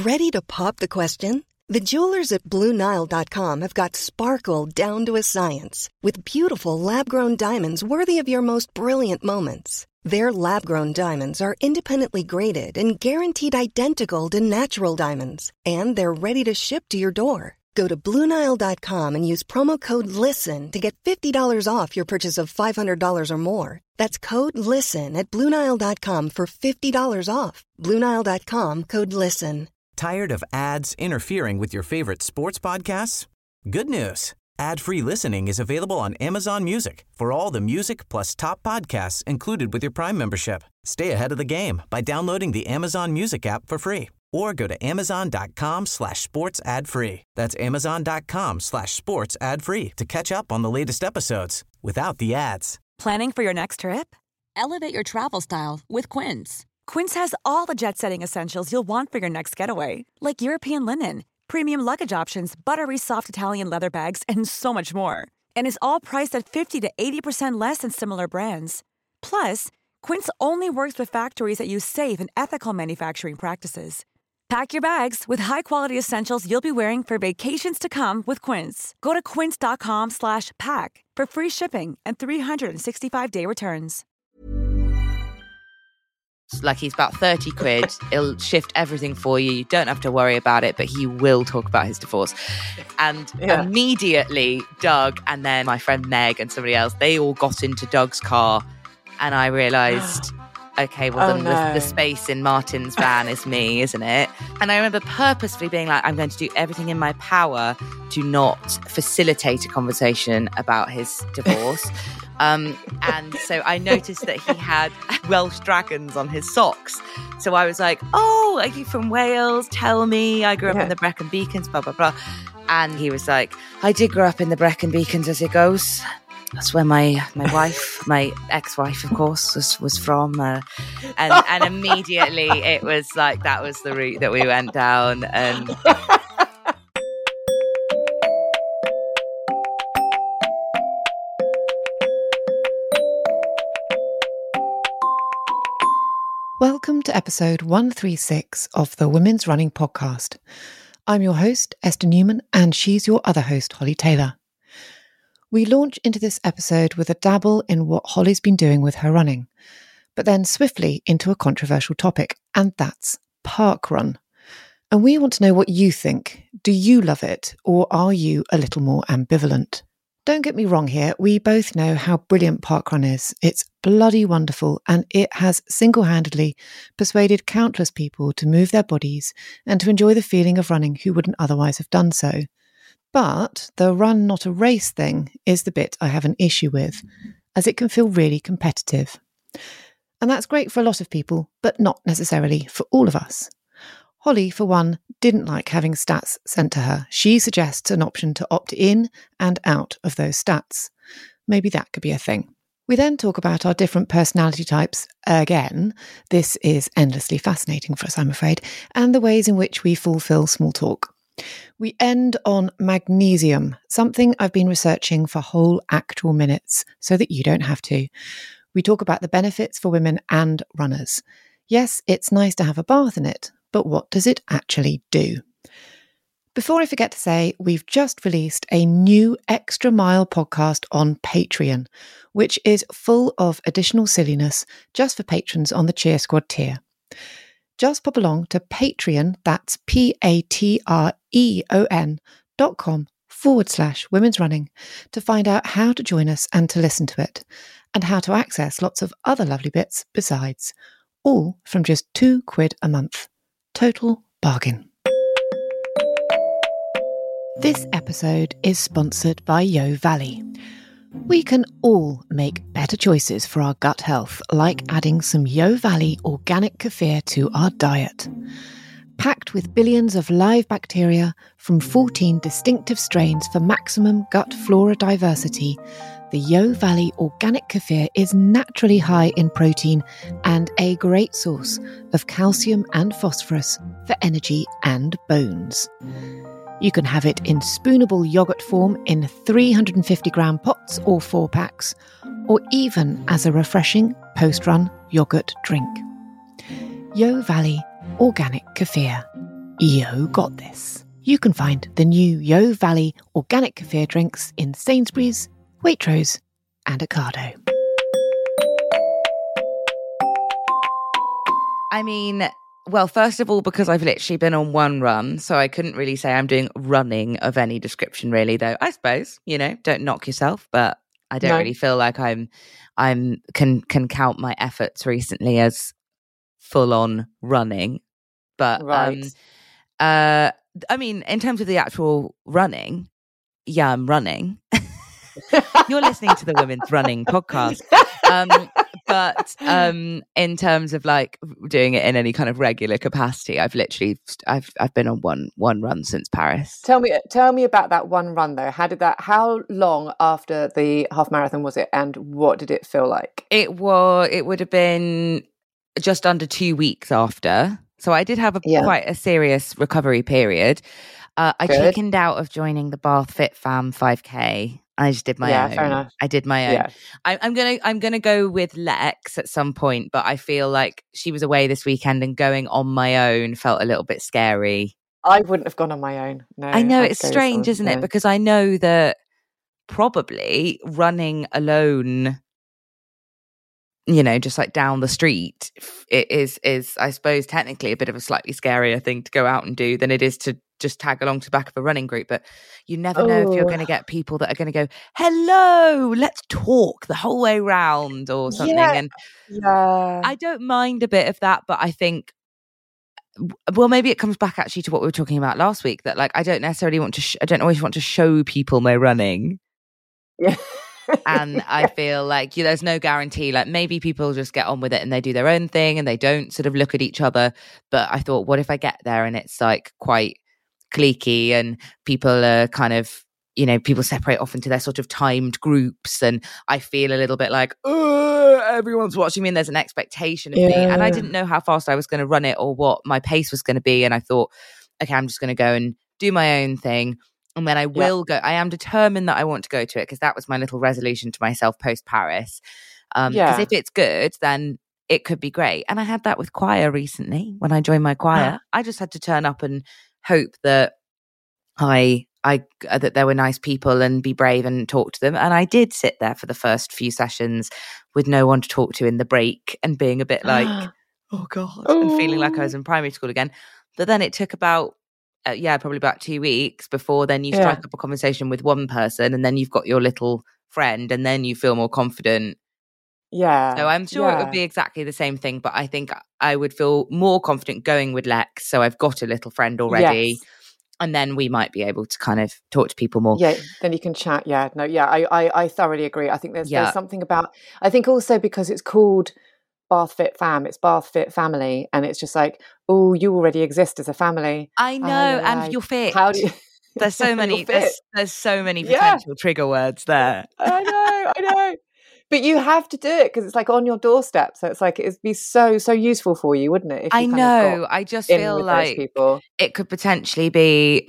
Ready to pop the question? The jewelers at BlueNile.com have got sparkle down to a science with beautiful lab-grown diamonds worthy of your most brilliant moments. Their lab-grown diamonds are independently graded and guaranteed identical to natural diamonds, and they're ready to ship to your door. Go to BlueNile.com and use promo code LISTEN to get $50 off your purchase of $500 or more. That's code LISTEN at BlueNile.com for $50 off. BlueNile.com, code LISTEN. Tired of ads interfering with your favorite sports podcasts? Good news. Ad-free listening is available on Amazon Music for all the music plus top podcasts included with your Prime membership. Stay ahead of the game by downloading the Amazon Music app for free or go to amazon.com/sports ad free. That's amazon.com/sports ad free to catch up on the latest episodes without the ads. Planning for your next trip? Elevate your travel style with Quince. Quince has all the jet-setting essentials you'll want for your next getaway, like European linen, premium luggage options, buttery soft Italian leather bags, and so much more. And is all priced at 50 to 80% less than similar brands. Plus, Quince only works with factories that use safe and ethical manufacturing practices. Pack your bags with high-quality essentials you'll be wearing for vacations to come with Quince. Go to quince.com/pack for free shipping and 365-day returns. Like, he's about 30 quid. He'll shift everything for you. You don't have to worry about it, but he will talk about his divorce. And immediately, Doug and then my friend Meg and somebody else, they all got into Doug's car. And I realised, okay, well, the space in Martin's van is me, isn't it? And I remember purposefully being like, I'm going to do everything in my power to not facilitate a conversation about his divorce. And so I noticed that he had Welsh dragons on his socks. So I was like, oh, are you from Wales? Tell me. I grew up in the Brecon Beacons, blah, blah, blah. And he was like, I did grow up in the Brecon Beacons, as it goes. That's where my wife, my ex-wife, of course, was from. And immediately it was like, that was the route that we went down. And welcome to episode 136 of the Women's Running Podcast. I'm your host, Esther Newman, and she's your other host, Holly Taylor. We launch into this episode with a dabble in what Holly's been doing with her running, but then swiftly into a controversial topic, and that's parkrun. And we want to know what you think. Do you love it, or are you a little more ambivalent? Don't get me wrong here, we both know how brilliant parkrun is. It's bloody wonderful, and it has single-handedly persuaded countless people to move their bodies and to enjoy the feeling of running who wouldn't otherwise have done so. But the run not a race thing is the bit I have an issue with, as it can feel really competitive. And that's great for a lot of people, but not necessarily for all of us. Holly, for one, didn't like having stats sent to her. She suggests an option to opt in and out of those stats. Maybe that could be a thing. We then talk about our different personality types again. This is endlessly fascinating for us, I'm afraid, and the ways in which we fulfill small talk. We end on magnesium, something I've been researching for whole actual minutes so that you don't have to. We talk about the benefits for women and runners. Yes, it's nice to have a bath in it, but what does it actually do? Before I forget to say, we've just released a new Extra Mile podcast on Patreon, which is full of additional silliness just for patrons on the Cheer Squad tier. Just pop along to Patreon, that's patreon.com/women's running to find out how to join us and to listen to it, and how to access lots of other lovely bits besides, all from just £2 a month. Total bargain. This episode is sponsored by Yo Valley. We can all make better choices for our gut health, like adding some Yo Valley organic kefir to our diet. Packed with billions of live bacteria from 14 distinctive strains for maximum gut flora diversity, the Yo Valley organic kefir is naturally high in protein and a great source of calcium and phosphorus for energy and bones. You can have it in spoonable yoghurt form in 350-gram pots or 4-packs, or even as a refreshing post-run yoghurt drink. Yo Valley Organic Kefir. Yo got this. You can find the new Yo Valley organic kefir drinks in Sainsbury's, Waitrose and Ocado. I mean, well, first of all, because I've literally been on one run, so I couldn't really say I'm doing running of any description, really, though. I suppose, don't knock yourself, but I don't really feel like can count my efforts recently as full on running. But I mean, in terms of the actual running, yeah, I'm running. You're listening to the Women's Running podcast. But in terms of like doing it in any kind of regular capacity, I've been on one run since Paris. Tell me about that one run though. How long after the half marathon was it, and what did it feel like? It would have been just under 2 weeks after. So I did have quite a serious recovery period. I chickened out of joining the Bath Fit Fam 5K. I just did my own. Fair enough. I did my own. Yeah. I'm gonna go with Lex at some point, but I feel like she was away this weekend, and going on my own felt a little bit scary. I wouldn't have gone on my own. No, I know it's strange, isn't it? Because I know that probably running alone, just like down the street, it is I suppose technically a bit of a slightly scarier thing to go out and do than it is to just tag along to the back of a running group. But you never know if you're going to get people that are going to go, hello, let's talk the whole way round or something. And I don't mind a bit of that, but I think, well, maybe it comes back actually to what we were talking about last week, that like I don't necessarily want to I don't always want to show people my running. Yeah. And I feel like there's no guarantee. Like maybe people just get on with it and they do their own thing and they don't sort of look at each other. But I thought, what if I get there and it's like quite cliquey and people are kind of, people separate off into their sort of timed groups, and I feel a little bit like, oh, everyone's watching me and there's an expectation of me. And I didn't know how fast I was going to run it or what my pace was going to be. And I thought, okay, I'm just going to go and do my own thing. And then I will go. I am determined that I want to go to it, because that was my little resolution to myself post Paris. Because if it's good, then it could be great. And I had that with choir recently when I joined my choir. I just had to turn up and hope that that there were nice people and be brave and talk to them. And I did sit there for the first few sessions with no one to talk to in the break and being a bit like, oh God, and feeling like I was in primary school again. But then it took about probably about 2 weeks before then you strike up a conversation with one person, and then you've got your little friend, and then you feel more confident. Yeah. So I'm sure it would be exactly the same thing, but I think I would feel more confident going with Lex. So I've got a little friend already. Yes. And then we might be able to kind of talk to people more. Yeah, then you can chat. Yeah, no, yeah, I thoroughly agree. I think there's something about, I think also because it's called Bath Fit Fam, it's Bath Fit Family, and it's just like, oh, you already exist as a family. I know, and you're fit. How do you? There's so many. There's so many potential trigger words there. I know. But you have to do it because it's like on your doorstep. So it's like it'd be so useful for you, wouldn't it? If you I just feel like it could potentially be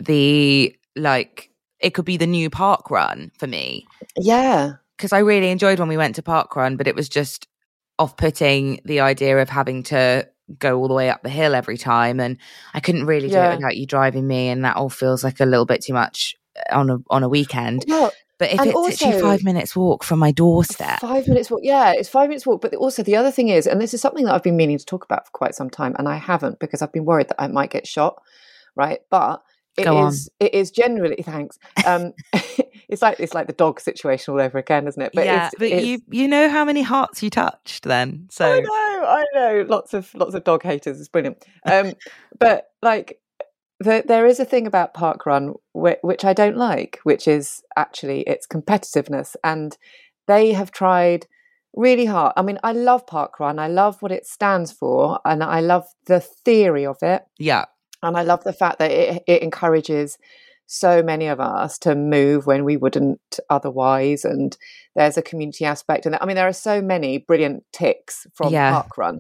it could be the new park run for me. Yeah, because I really enjoyed when we went to park run, but it was just off-putting, the idea of having to go all the way up the hill every time, and I couldn't really do it without you driving me, and that all feels like a little bit too much on a weekend. Well, but if it's also, literally 5 minutes walk from my doorstep. 5 minutes walk, it's 5 minutes walk. But also the other thing is, and this is something that I've been meaning to talk about for quite some time, and I haven't because I've been worried that I might get shot, right? But it is generally, thanks. It's like the dog situation all over again, isn't it? But you know how many hearts you touched then. So I know, lots of dog haters. It's brilliant. But like, there is a thing about parkrun which I don't like, which is actually its competitiveness, and they have tried really hard. I mean, I love parkrun. I love what it stands for, and I love the theory of it. Yeah, and I love the fact that it encourages so many of us to move when we wouldn't otherwise, and there's a community aspect, and I mean there are so many brilliant ticks from parkrun,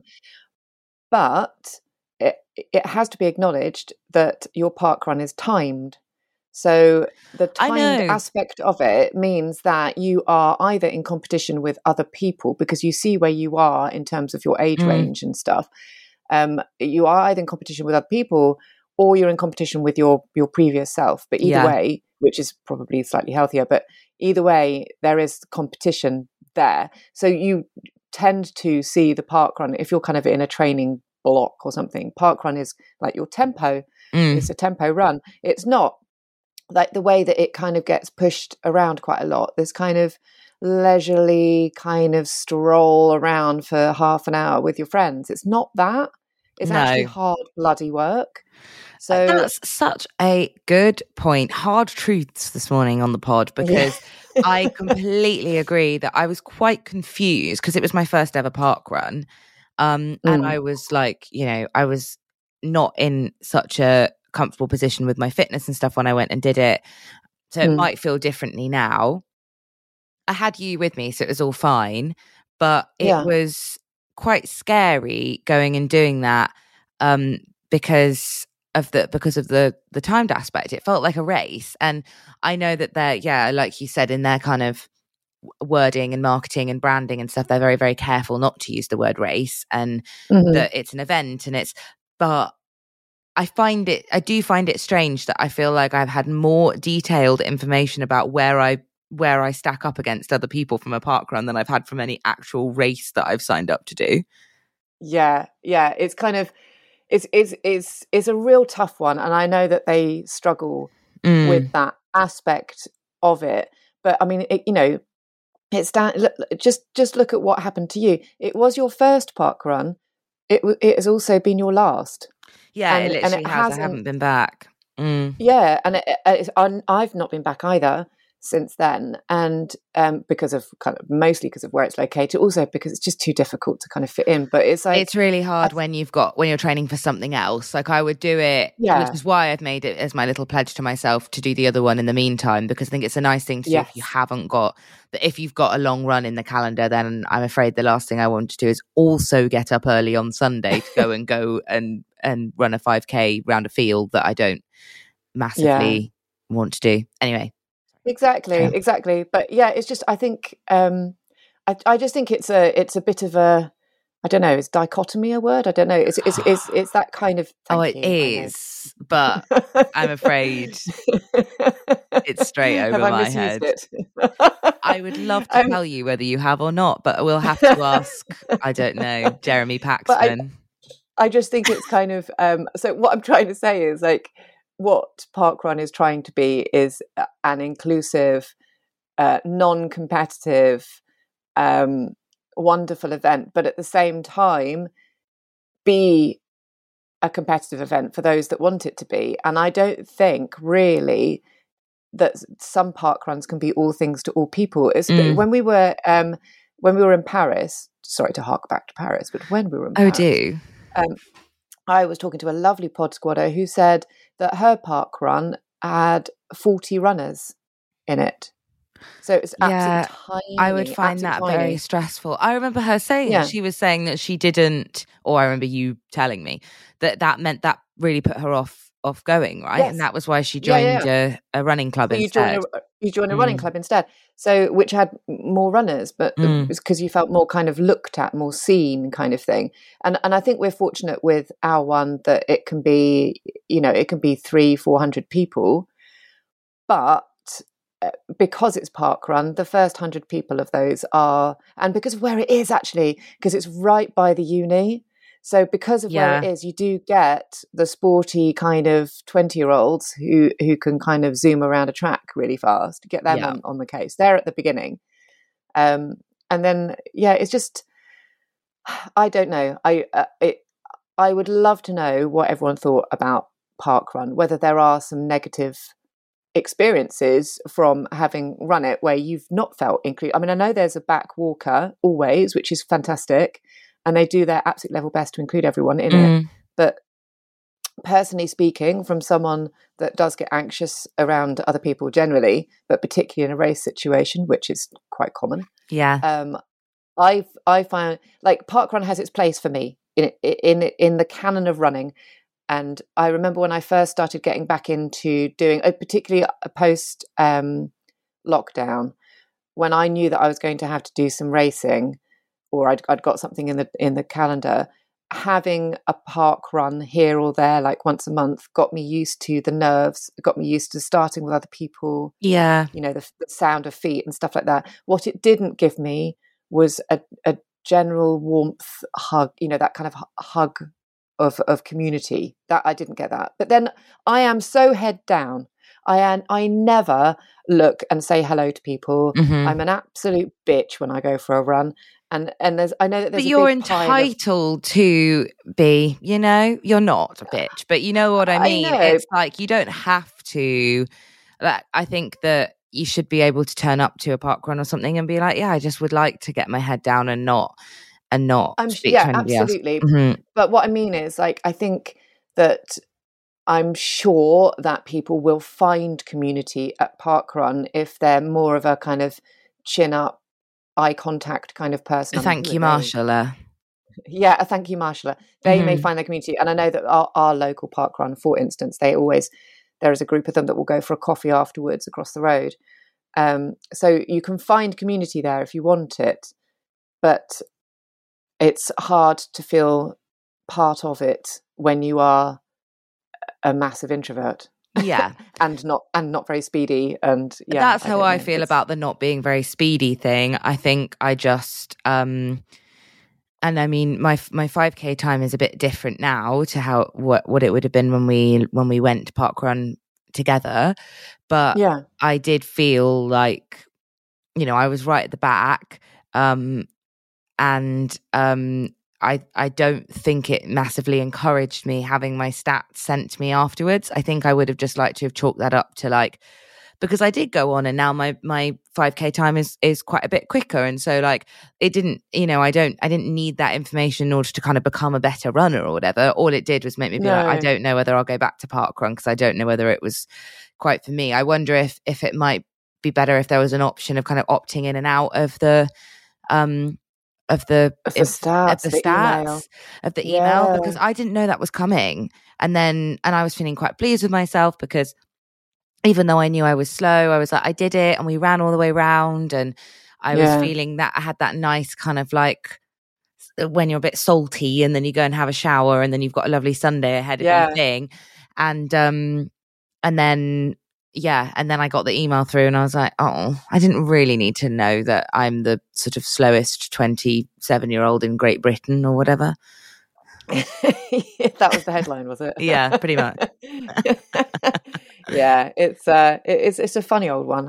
but it has to be acknowledged that your parkrun is timed. So the timed aspect of it means that you are either in competition with other people because you see where you are in terms of your age range and stuff. You are either in competition with other people, or you're in competition with your previous self. But either way, which is probably slightly healthier, but either way, there is competition there. So you tend to see the parkrun, if you're kind of in a training block or something, parkrun is like your tempo. It's a tempo run. It's not like the way that it kind of gets pushed around quite a lot. There's kind of leisurely kind of stroll around for half an hour with your friends. It's not that. It's actually hard bloody work. So that's such a good point. Hard truths this morning on the pod, because I completely agree that I was quite confused because it was my first ever park run. And I was like, I was not in such a comfortable position with my fitness and stuff when I went and did it. So it might feel differently now. I had you with me, so it was all fine. But it was quite scary going and doing that because of the timed aspect. It felt like a race. And I know that they're, like you said, in their kind of wording and marketing and branding and stuff, they're very, very careful not to use the word race, and that it's an event, but I do find it strange that I feel like I've had more detailed information about where I stack up against other people from a parkrun than I've had from any actual race that I've signed up to do. Yeah. It's kind of it's a real tough one, and I know that they struggle with that aspect of it. But I mean, it's just look at what happened to you. It was your first parkrun. It has also been your last. Yeah, it literally has. I haven't been back. Yeah, and I've not been back either since then, and mostly because of where it's located, also because it's just too difficult to kind of fit in. But it's like, it's really hard when you're training for something else. Like I would do it, which is why I've made it as my little pledge to myself to do the other one in the meantime, because I think it's a nice thing to do if you've got a long run in the calendar. Then I'm afraid the last thing I want to do is also get up early on Sunday to go and run a 5K round a field that I don't massively want to do anyway. Exactly. But yeah, it's just, I think, I just think it's a bit of a, I don't know, is dichotomy a word? I don't know. It's that kind of. It is, but I'm afraid it's straight over my head. I would love to tell you whether you have or not, but we'll have to ask, I don't know, Jeremy Paxman. I just think it's kind of, so what I'm trying to say is like, what parkrun is trying to be is an inclusive, non-competitive, wonderful event, but at the same time be a competitive event for those that want it to be. And I don't think really that some parkruns can be all things to all people. When we were in Paris, sorry to hark back to Paris, but when we were in Paris, I was talking to a lovely pod squatter who said that her parkrun had 40 runners in it. So it's absolutely tiny. I would find that very stressful. I remember her saying she was saying that she didn't, or I remember you telling me that meant that really put her off going, right? Yes. And that was why she joined a running club instead. You joined a running club instead. So, which had more runners, but it was because you felt more kind of looked at, more seen kind of thing. And I think we're fortunate with our one that it can be, it can be 300-400 people, but because it's parkrun, the first 100 people of those are, and because of where it is actually, because it's right by the uni. So because of where it is, you do get the sporty kind of 20-year-olds who can kind of zoom around a track really fast, get them on the case. They're at the beginning. And then, it's just, I don't know. I would love to know what everyone thought about parkrun, whether there are some negative experiences from having run it where you've not felt included. I mean, I know there's a back walker always, which is fantastic. And they do their absolute level best to include everyone in it. But personally speaking, from someone that does get anxious around other people generally, but particularly in a race situation, which is quite common. I find like parkrun has its place for me in the canon of running. And I remember when I first started getting back into doing, particularly post lockdown, when I knew that I was going to have to do some racing, or I'd got something in the calendar, having a park run here or there, like once a month, got me used to the nerves, got me used to starting with other people. Yeah. You know, the sound of feet and stuff like that. What it didn't give me was a general warmth hug, you know, that kind of hug of community. That I didn't get that. But then I am so head down. I never look and say hello to people. Mm-hmm. I'm an absolute bitch when I go for a run. And I know that there's but you're entitled to be, you know, you're not a bitch, but you know what I mean? It's like, you don't have to, like, I think that you should be able to turn up to a park run or something and be like, yeah, I just would like to get my head down and not speak to anybody absolutely else. Mm-hmm. But what I mean is, like, I think that I'm sure that people will find community at parkrun if they're more of a kind of chin up, eye contact kind of person. Thank you, marshaller. Yeah, a thank you, marshaller. They may find their community. And I know that our local parkrun, for instance, there is a group of them that will go for a coffee afterwards across the road. So you can find community there if you want it, but it's hard to feel part of it when you are a massive introvert. Yeah. and not very speedy. And yeah, that's how I feel about the not being very speedy thing. I think I just and I mean my 5K time is a bit different now to what it would have been when we went to parkrun together. But yeah, I did feel like, you know, I was right at the back. I don't think it massively encouraged me having my stats sent to me afterwards. I think I would have just liked to have chalked that up to, like, because I did go on and now my 5K time is quite a bit quicker. And so, like, it didn't, you know, I didn't need that information in order to kind of become a better runner or whatever. All it did was make me be like, I don't know whether I'll go back to parkrun because I don't know whether it was quite for me. I wonder if it might be better if there was an option of kind of opting in and out of the email, because I didn't know that was coming. And I was feeling quite pleased with myself because even though I knew I was slow, I was like, I did it, and we ran all the way round, and I was feeling that I had that nice kind of, like, when you're a bit salty and then you go and have a shower and then you've got a lovely Sunday ahead of your thing. And then I got the email through and I was like, oh, I didn't really need to know that I'm the sort of slowest 27-year-old in Great Britain or whatever. That was the headline, was it? Yeah, pretty much. Yeah, it's a funny old one.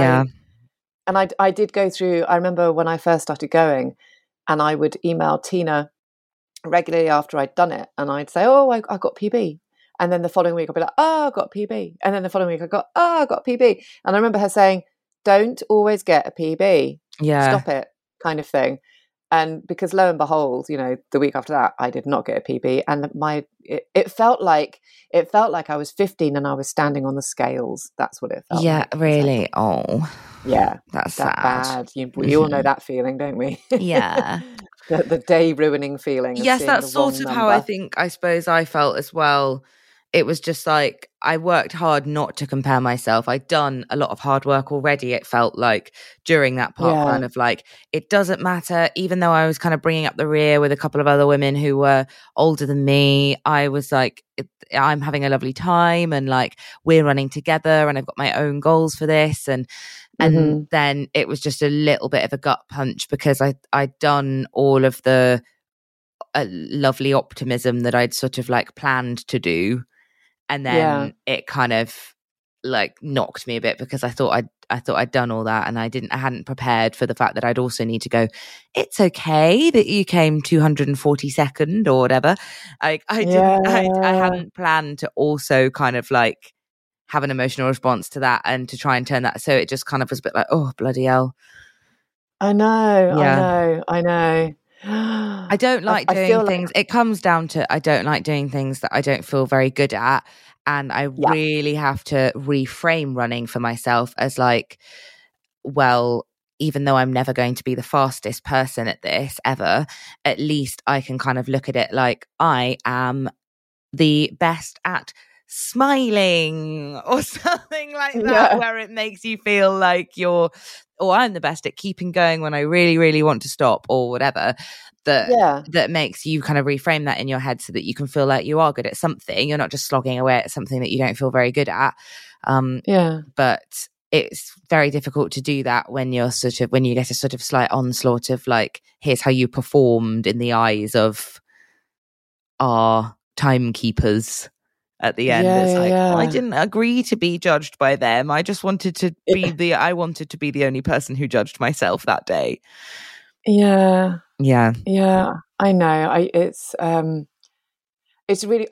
I did go through, I remember when I first started going, and I would email Tina regularly after I'd done it, and I'd say, oh, I got PB. And then the following week I'd be like, oh, I got PB. And then the following week I got PB. And I remember her saying, don't always get a PB. Yeah. Stop it, kind of thing. And because lo and behold, you know, the week after that, I did not get a PB. And it felt like I was 15 and I was standing on the scales. That's what it felt like. Yeah, really. Oh. Yeah. That's that sad. Bad. We all know that feeling, don't we? Yeah. the day ruining feeling. Yes, that's sort of how I suppose I felt as well. It was just like, I worked hard not to compare myself. I'd done a lot of hard work already, it felt like, during that park run of, like, it doesn't matter. Even though I was kind of bringing up the rear with a couple of other women who were older than me, I was like, I'm having a lovely time, and, like, we're running together, and I've got my own goals for this. And then it was just a little bit of a gut punch because I'd done all of the lovely optimism that I'd sort of, like, planned to do. And then it kind of, like, knocked me a bit because I thought I'd done all that, and I hadn't prepared for the fact that I'd also need to go, it's okay that you came 242nd or whatever. I hadn't planned to also kind of, like, have an emotional response to that and to try and turn that. So it just kind of was a bit like, oh, bloody hell. I know. I don't like doing things. It comes down to, I don't like doing things that I don't feel very good at. And I really have to reframe running for myself as, like, well, even though I'm never going to be the fastest person at this ever, at least I can kind of look at it like I am the best at smiling or something like that, where it makes you feel like I'm the best at keeping going when I really, really want to stop or whatever. That makes you kind of reframe that in your head so that you can feel like you are good at something. You're not just slogging away at something that you don't feel very good at. But it's very difficult to do that when you get a sort of slight onslaught of like, here's how you performed in the eyes of our timekeepers at the end. It's like, I didn't agree to be judged by them. I just wanted to be the only person who judged myself that day. Yeah. I know. It's really.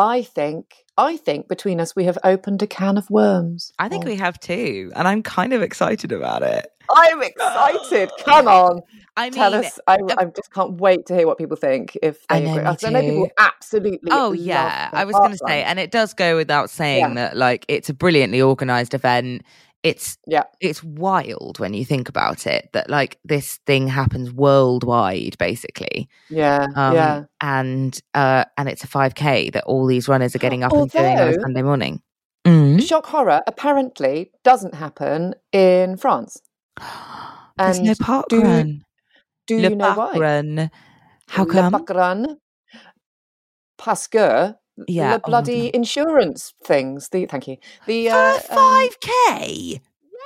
I think between us we have opened a can of worms. I think we have too, and I'm kind of excited about it. I'm excited. Come on, tell us. I just can't wait to hear what people think. If they agree, I know people absolutely. Oh yeah, I was going to say, and it does go without saying that, like, it's a brilliantly organised event. It's wild when you think about it, that like this thing happens worldwide, basically. And it's a 5K that all these runners are getting up and doing on a Sunday morning. Shock horror apparently doesn't happen in France. There's no park run. Do you know why? Run. How come? Le park run. Parce que the bloody insurance things. Thank you. The 5K.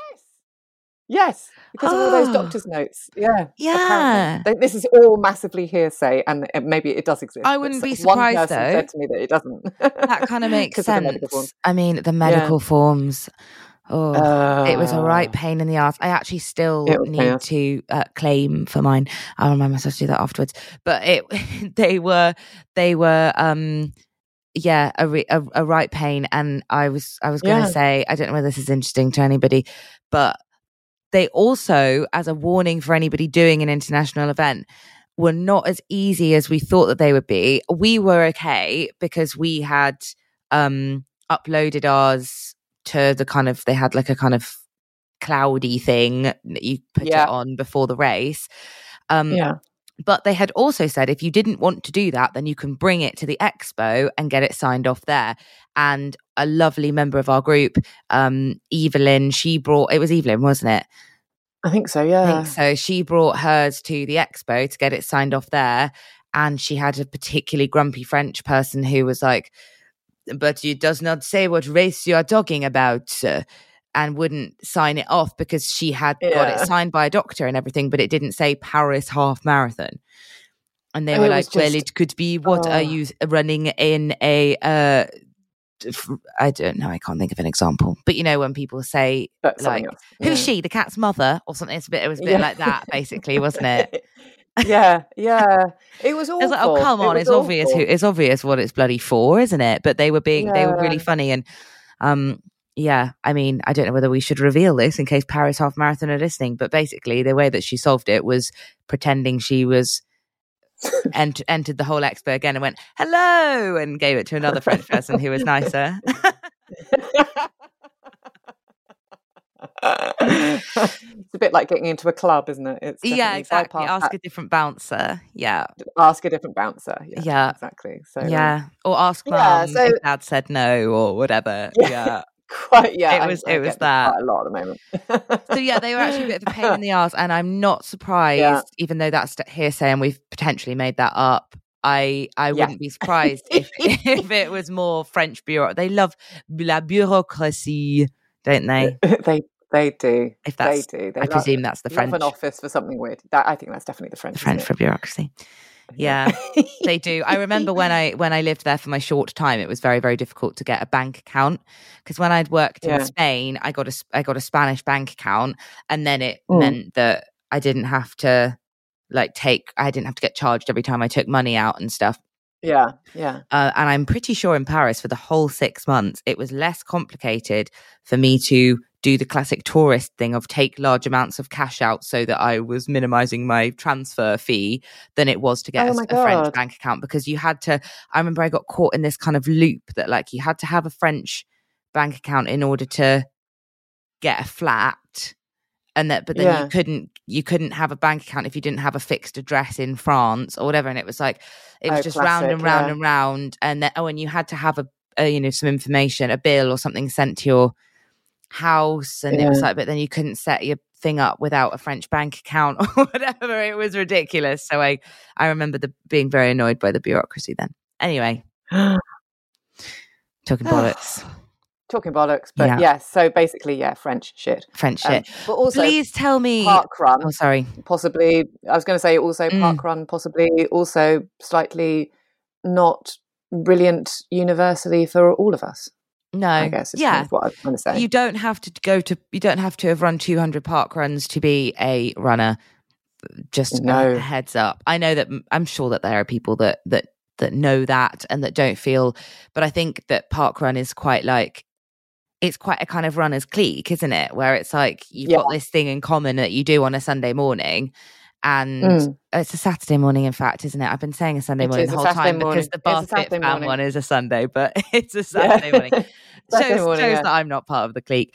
Yes, because of all those doctor's notes. Yeah. This is all massively hearsay, and maybe it does exist. I wouldn't be surprised, one person though. Said to me that it doesn't. That kind of makes sense. I mean, the medical forms. It was a right pain in the ass. I actually still need to claim for mine. I'll remind myself to do that afterwards. But they were a right pain. And I was going to say, I don't know whether this is interesting to anybody, but they also, as a warning for anybody doing an international event, were not as easy as we thought that they would be. We were okay because we had uploaded ours to the kind of, they had like a kind of cloudy thing that you put it on before the race. But they had also said, if you didn't want to do that, then you can bring it to the expo and get it signed off there. And a lovely member of our group, Evelyn, it was Evelyn, wasn't it? I think so, yeah. I think so. She brought hers to the expo to get it signed off there. And she had a particularly grumpy French person who was like, but it does not say what race you are talking about, and wouldn't sign it off because she had got it signed by a doctor and everything, but it didn't say Paris half marathon. And they were like, well, it could be, what are you running in a, I don't know, I can't think of an example. But you know, when people say, like, who's she, the cat's mother or something, it was a bit like that, basically, wasn't it? Yeah. It was awful. I was like, oh, come on, it's obvious what it's bloody for, isn't it? But they were really funny. And I mean, I don't know whether we should reveal this in case Paris Half Marathon are listening, but basically the way that she solved it was pretending she was entered the whole expo again and went, hello, and gave it to another French person who was nicer. It's a bit like getting into a club, isn't it? It's exactly. Ask a different bouncer. Ask a different bouncer. Yeah, exactly. So or ask mum if dad said no or whatever. Quite. It was that quite a lot at the moment. So they were actually a bit of a pain in the arse, and I'm not surprised, even though that's hearsay and we've potentially made that up. I wouldn't be surprised if it was more French bureau. They love la bureaucratie, don't they? They do. They do. I presume that's the French. An office for something weird. I think that's definitely the French. The French for bureaucracy. Yeah, they do. I remember when I lived there for my short time, it was very, very difficult to get a bank account because when I'd worked in Spain, I got a Spanish bank account, and then it meant that I didn't have to get charged every time I took money out and stuff. Yeah. And I'm pretty sure in Paris for the whole 6 months, it was less complicated for me to do the classic tourist thing of take large amounts of cash out so that I was minimizing my transfer fee than it was to get a French bank account, because you had to, I remember I got caught in this kind of loop that like you had to have a French bank account in order to get a flat. But then you couldn't have a bank account if you didn't have a fixed address in France or whatever. And it was like, it was just classic, round and round and round. And then, and you had to have some information, a bill or something sent to your house, and it was like, but then you couldn't set your thing up without a French bank account or whatever. It was ridiculous. So I remember being very annoyed by the bureaucracy then. Anyway, talking bollocks. Talking bollocks, but so basically, French shit. But also, please tell me parkrun. Oh, sorry. Possibly, I was going to say also parkrun, possibly also slightly not brilliant universally for all of us. No, I guess is kind of what I was going to say. You don't have to have run 200 park runs to be a runner. Just a heads up. I know that I'm sure that there are people that know that and that don't feel, but I think that parkrun is quite like, it's quite a kind of runner's clique, isn't it? Where it's like you've got this thing in common that you do on a Sunday morning, and it's a Saturday morning, in fact, isn't it? I've been saying a Sunday morning the whole time because the Bath Fit Fam one is a Sunday, but it's a Saturday morning. Shows that I'm not part of the clique.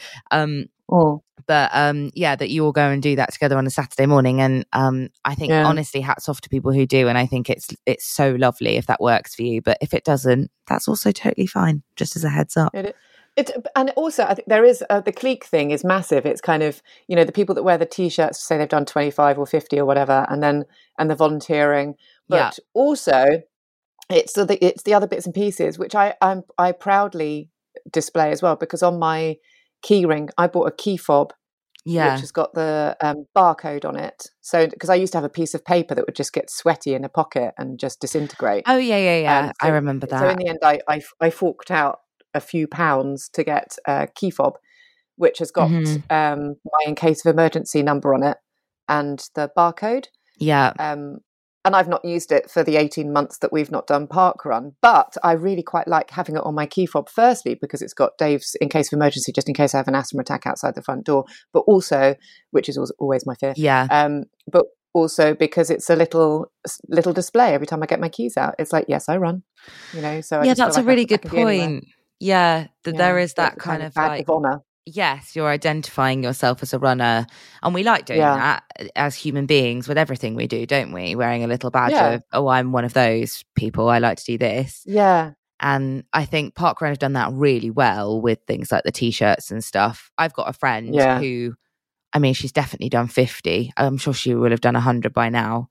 But that you all go and do that together on a Saturday morning, and I think honestly, hats off to people who do, and I think it's so lovely if that works for you. But if it doesn't, that's also totally fine. Just as a heads up. And also, I think there is the clique thing is massive. It's kind of, the people that wear the t-shirts to say they've done 25 or 50 or whatever, and the volunteering, but also it's the other bits and pieces which I proudly display as well, because on my key ring I bought a key fob, which has got the barcode on it. So because I used to have a piece of paper that would just get sweaty in a pocket and just disintegrate. Oh yeah. I remember that. So in the end, I forked out a few pounds to get a key fob, which has got my in case of emergency number on it and the barcode. And I've not used it for the 18 months that we've not done parkrun, but I really quite like having it on my key fob, firstly because it's got Dave's in case of emergency, just in case I have an asthma attack outside the front door, but also, which is always my fear, but also because it's a little display every time I get my keys out. It's like, yes, I run, so I that's a really good point. There is that kind of badge of honor. Yes, you're identifying yourself as a runner, and we like doing that as human beings with everything we do, don't we? Wearing a little badge of, I'm one of those people, I like to do this. And I think parkrun have done that really well with things like the t-shirts and stuff. I've got a friend who, I mean, she's definitely done 50. I'm sure she will have done 100 by now.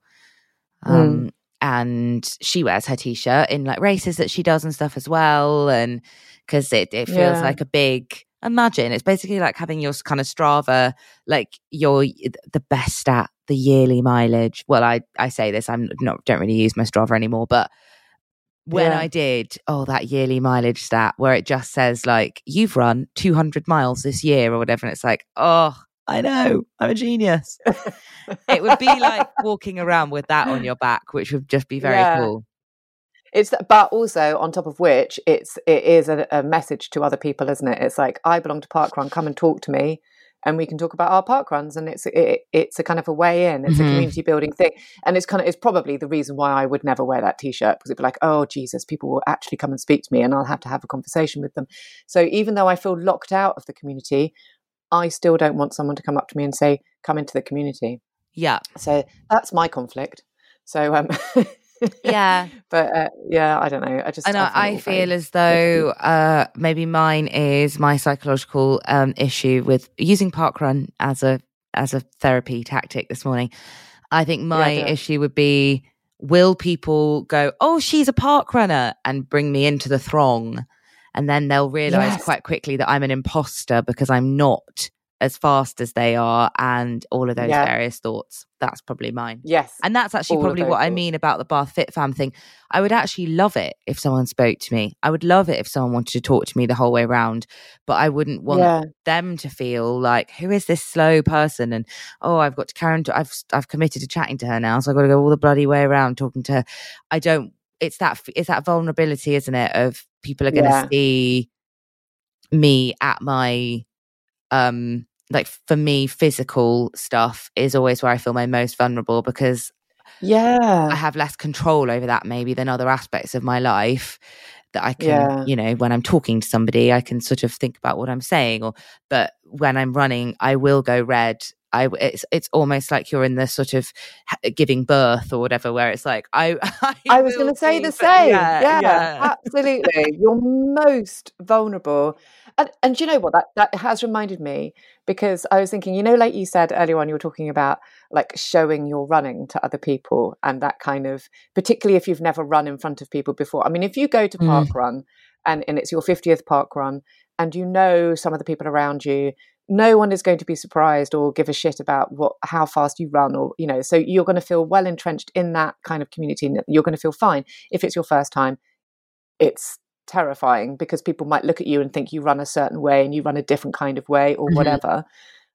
And she wears her t-shirt in like races that she does and stuff as well, and because it feels like a big, imagine it's basically like having your kind of Strava, like the best at the yearly mileage. Well, I say this, don't really use my Strava anymore, but when I did that yearly mileage stat where it just says like you've run 200 miles this year or whatever, and it's like, I know, I'm a genius. It would be like walking around with that on your back, which would just be very cool. But also on top of which, it is a message to other people, isn't it? It's like, I belong to parkrun, come and talk to me, and we can talk about our parkruns. And it's a kind of a way in. It's a community building thing, and it's probably the reason why I would never wear that t-shirt, because it'd be like, oh Jesus, people will actually come and speak to me, and I'll have to have a conversation with them. So even though I feel locked out of the community, I still don't want someone to come up to me and say, come into the community. So that's my conflict. So but I don't know. I feel as though maybe mine is my psychological issue with using parkrun as a therapy tactic this morning. I think my issue would be, will people go, oh, she's a parkrunner, and bring me into the throng, and then they'll realize quite quickly that I'm an imposter because I'm not as fast as they are, and all of those various thoughts. That's probably mine. Yes. And that's actually probably what I mean about the Bath Fit Fam thing. I would actually love it if someone spoke to me. I would love it if someone wanted to talk to me the whole way around, but I wouldn't want them to feel like, who is this slow person? And, I've got to carry on. I've committed to chatting to her now, so I've got to go all the bloody way around talking to her. It's that vulnerability, isn't it? Of people are going to see me at my, like for me, physical stuff is always where I feel my most vulnerable, because I have less control over that maybe than other aspects of my life, that I can, when I'm talking to somebody, I can sort of think about what I'm saying, but when I'm running, I will go red it's almost like you're in the sort of giving birth or whatever, where it's like I was going to say the same. Yeah, absolutely. You're most vulnerable. And do you know what, that has reminded me, because I was thinking, like you said earlier on, you were talking about like showing your running to other people, and that kind of, particularly if you've never run in front of people before. I mean, if you go to park run and it's your 50th park run, and some of the people around you, no one is going to be surprised or give a shit about how fast you run, or so you're going to feel well entrenched in that kind of community, and you're going to feel fine. If it's your first time, it's terrifying because people might look at you and think you run a certain way and you run a different kind of way, or whatever.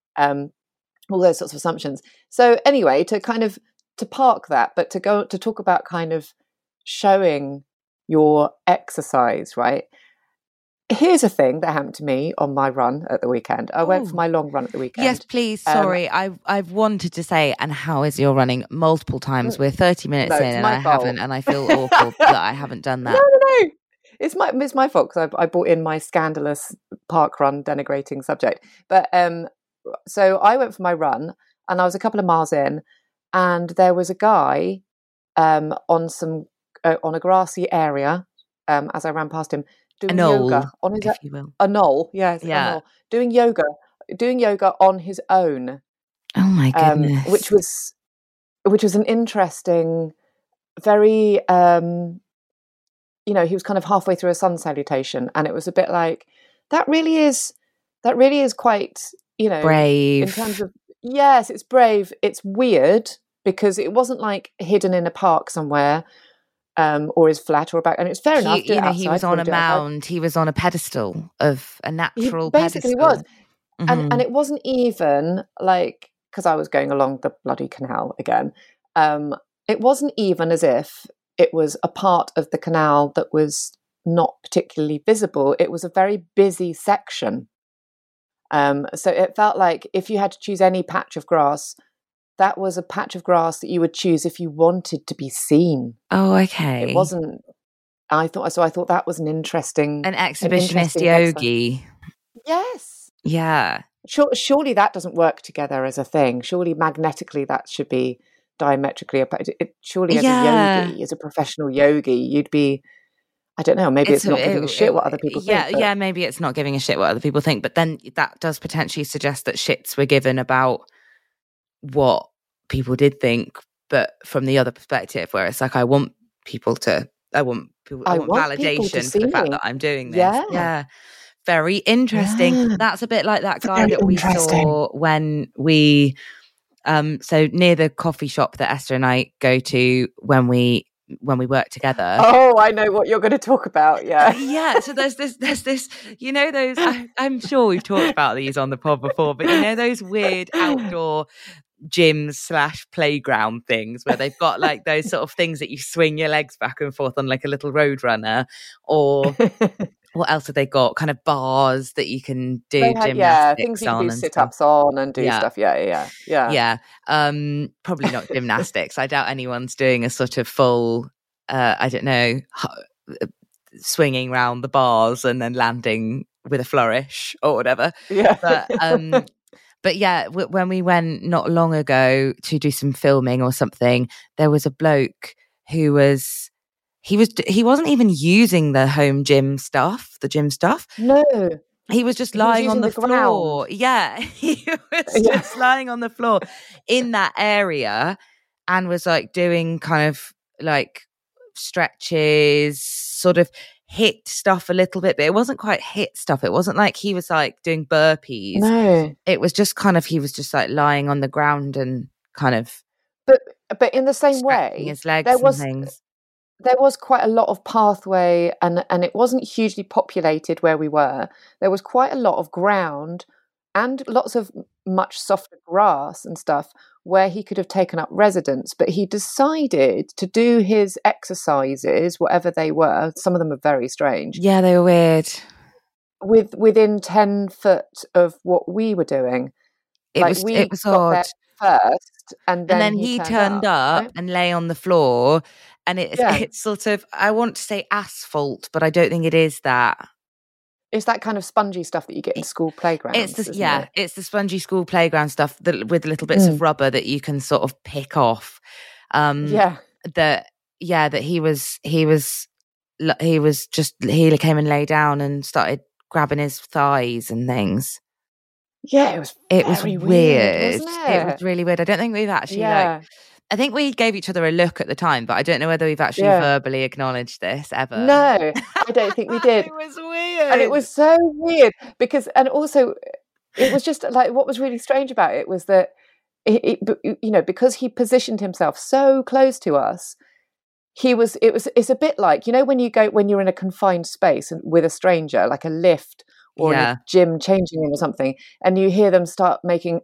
All those sorts of assumptions. So anyway, to park that, but to go to talk about kind of showing your exercise, right? Here's a thing that happened to me on my run at the weekend. I went for my long run at the weekend. Yes, please. Sorry, I've wanted to say, and how is your running multiple times? We're 30 minutes in and I haven't, and I feel awful that I haven't done that. No. It's my fault, because I brought in my scandalous park run denigrating subject. But so I went for my run, and I was a couple of miles in, and there was a guy on a grassy area as I ran past him, doing yoga on his, if you will. A knoll, yes, yeah. A knoll, doing yoga on his own. Oh my goodness! Which was an interesting, very he was kind of halfway through a sun salutation, and it was a bit like that really is quite brave in terms of, yes, it's brave. It's weird because it wasn't like hidden in a park somewhere. Or is flat or back, and it's fair enough. He was on a mound. He was on a pedestal of a natural pedestal. Basically was, and it wasn't even like, because I was going along the bloody canal again. It wasn't even as if it was a part of the canal that was not particularly visible. It was a very busy section. So it felt like if you had to choose any patch of grass, that was a patch of grass that you would choose if you wanted to be seen. Oh, okay. It wasn't. I thought that was an exhibitionist yogi. Yes. Yeah. Surely that doesn't work together as a thing. Surely magnetically that should be diametrically opposed. Surely as a yogi, as a professional yogi, you'd be. I don't know. Maybe it's not giving a shit what other people think. Yeah. Maybe it's not giving a shit what other people think. But then that does potentially suggest that shits were given about what people did think, but from the other perspective, where it's like, I want validation for the fact that I'm doing this. Yeah. Very interesting. Yeah. That's a bit like that guy that we saw when we so near the coffee shop that Esther and I go to when we work together. Oh, I know what you're going to talk about. Yeah. Yeah. So there's this, those, I'm sure we've talked about these on the pod before, but those weird outdoor gyms / playground things where they've got like those sort of things that you swing your legs back and forth on, like a little road runner, or what else have they got? Kind of bars that you can do gymnastics things you can do sit-ups on and do stuff. Yeah. Probably not gymnastics. I doubt anyone's doing a sort of full, I don't know, swinging around the bars and then landing with a flourish or whatever. Yeah. But yeah, when we went not long ago to do some filming or something, there was a bloke who he wasn't even using the gym stuff. No. He was just lying on the floor. Ground. Yeah. He was just lying on the floor in that area and was like doing kind of like stretches, sort of hit stuff a little bit, but it wasn't quite hit stuff. It wasn't like he was like doing burpees. No. It was just kind of, he was just like lying on the ground and kind of but in the same way, his legs and things. There was quite a lot of pathway, and it wasn't hugely populated where we were. There was quite a lot of ground and lots of much softer grass and stuff where he could have taken up residence, but he decided to do his exercises, whatever they were. Some of them are very strange. Yeah, they were weird. Within 10 foot of what we were doing. It was odd. There first, and then he turned up right? and lay on the floor, and it's sort of, I want to say asphalt, but I don't think it is that. It's that kind of spongy stuff that you get in school playgrounds. It's the spongy school playground stuff with little bits of rubber that you can sort of pick off. That he came and lay down and started grabbing his thighs and things. Yeah, it was weird. Wasn't it? It was really weird. I don't think we've actually I think we gave each other a look at the time, but I don't know whether we've actually verbally acknowledged this ever. No, I don't think we did. It was weird. And it was so weird because, and also it was just like, what was really strange about it was that, because he positioned himself so close to us, it's a bit like, when you're in a confined space and with a stranger, like a lift or in a gym changing room or something, and you hear them start making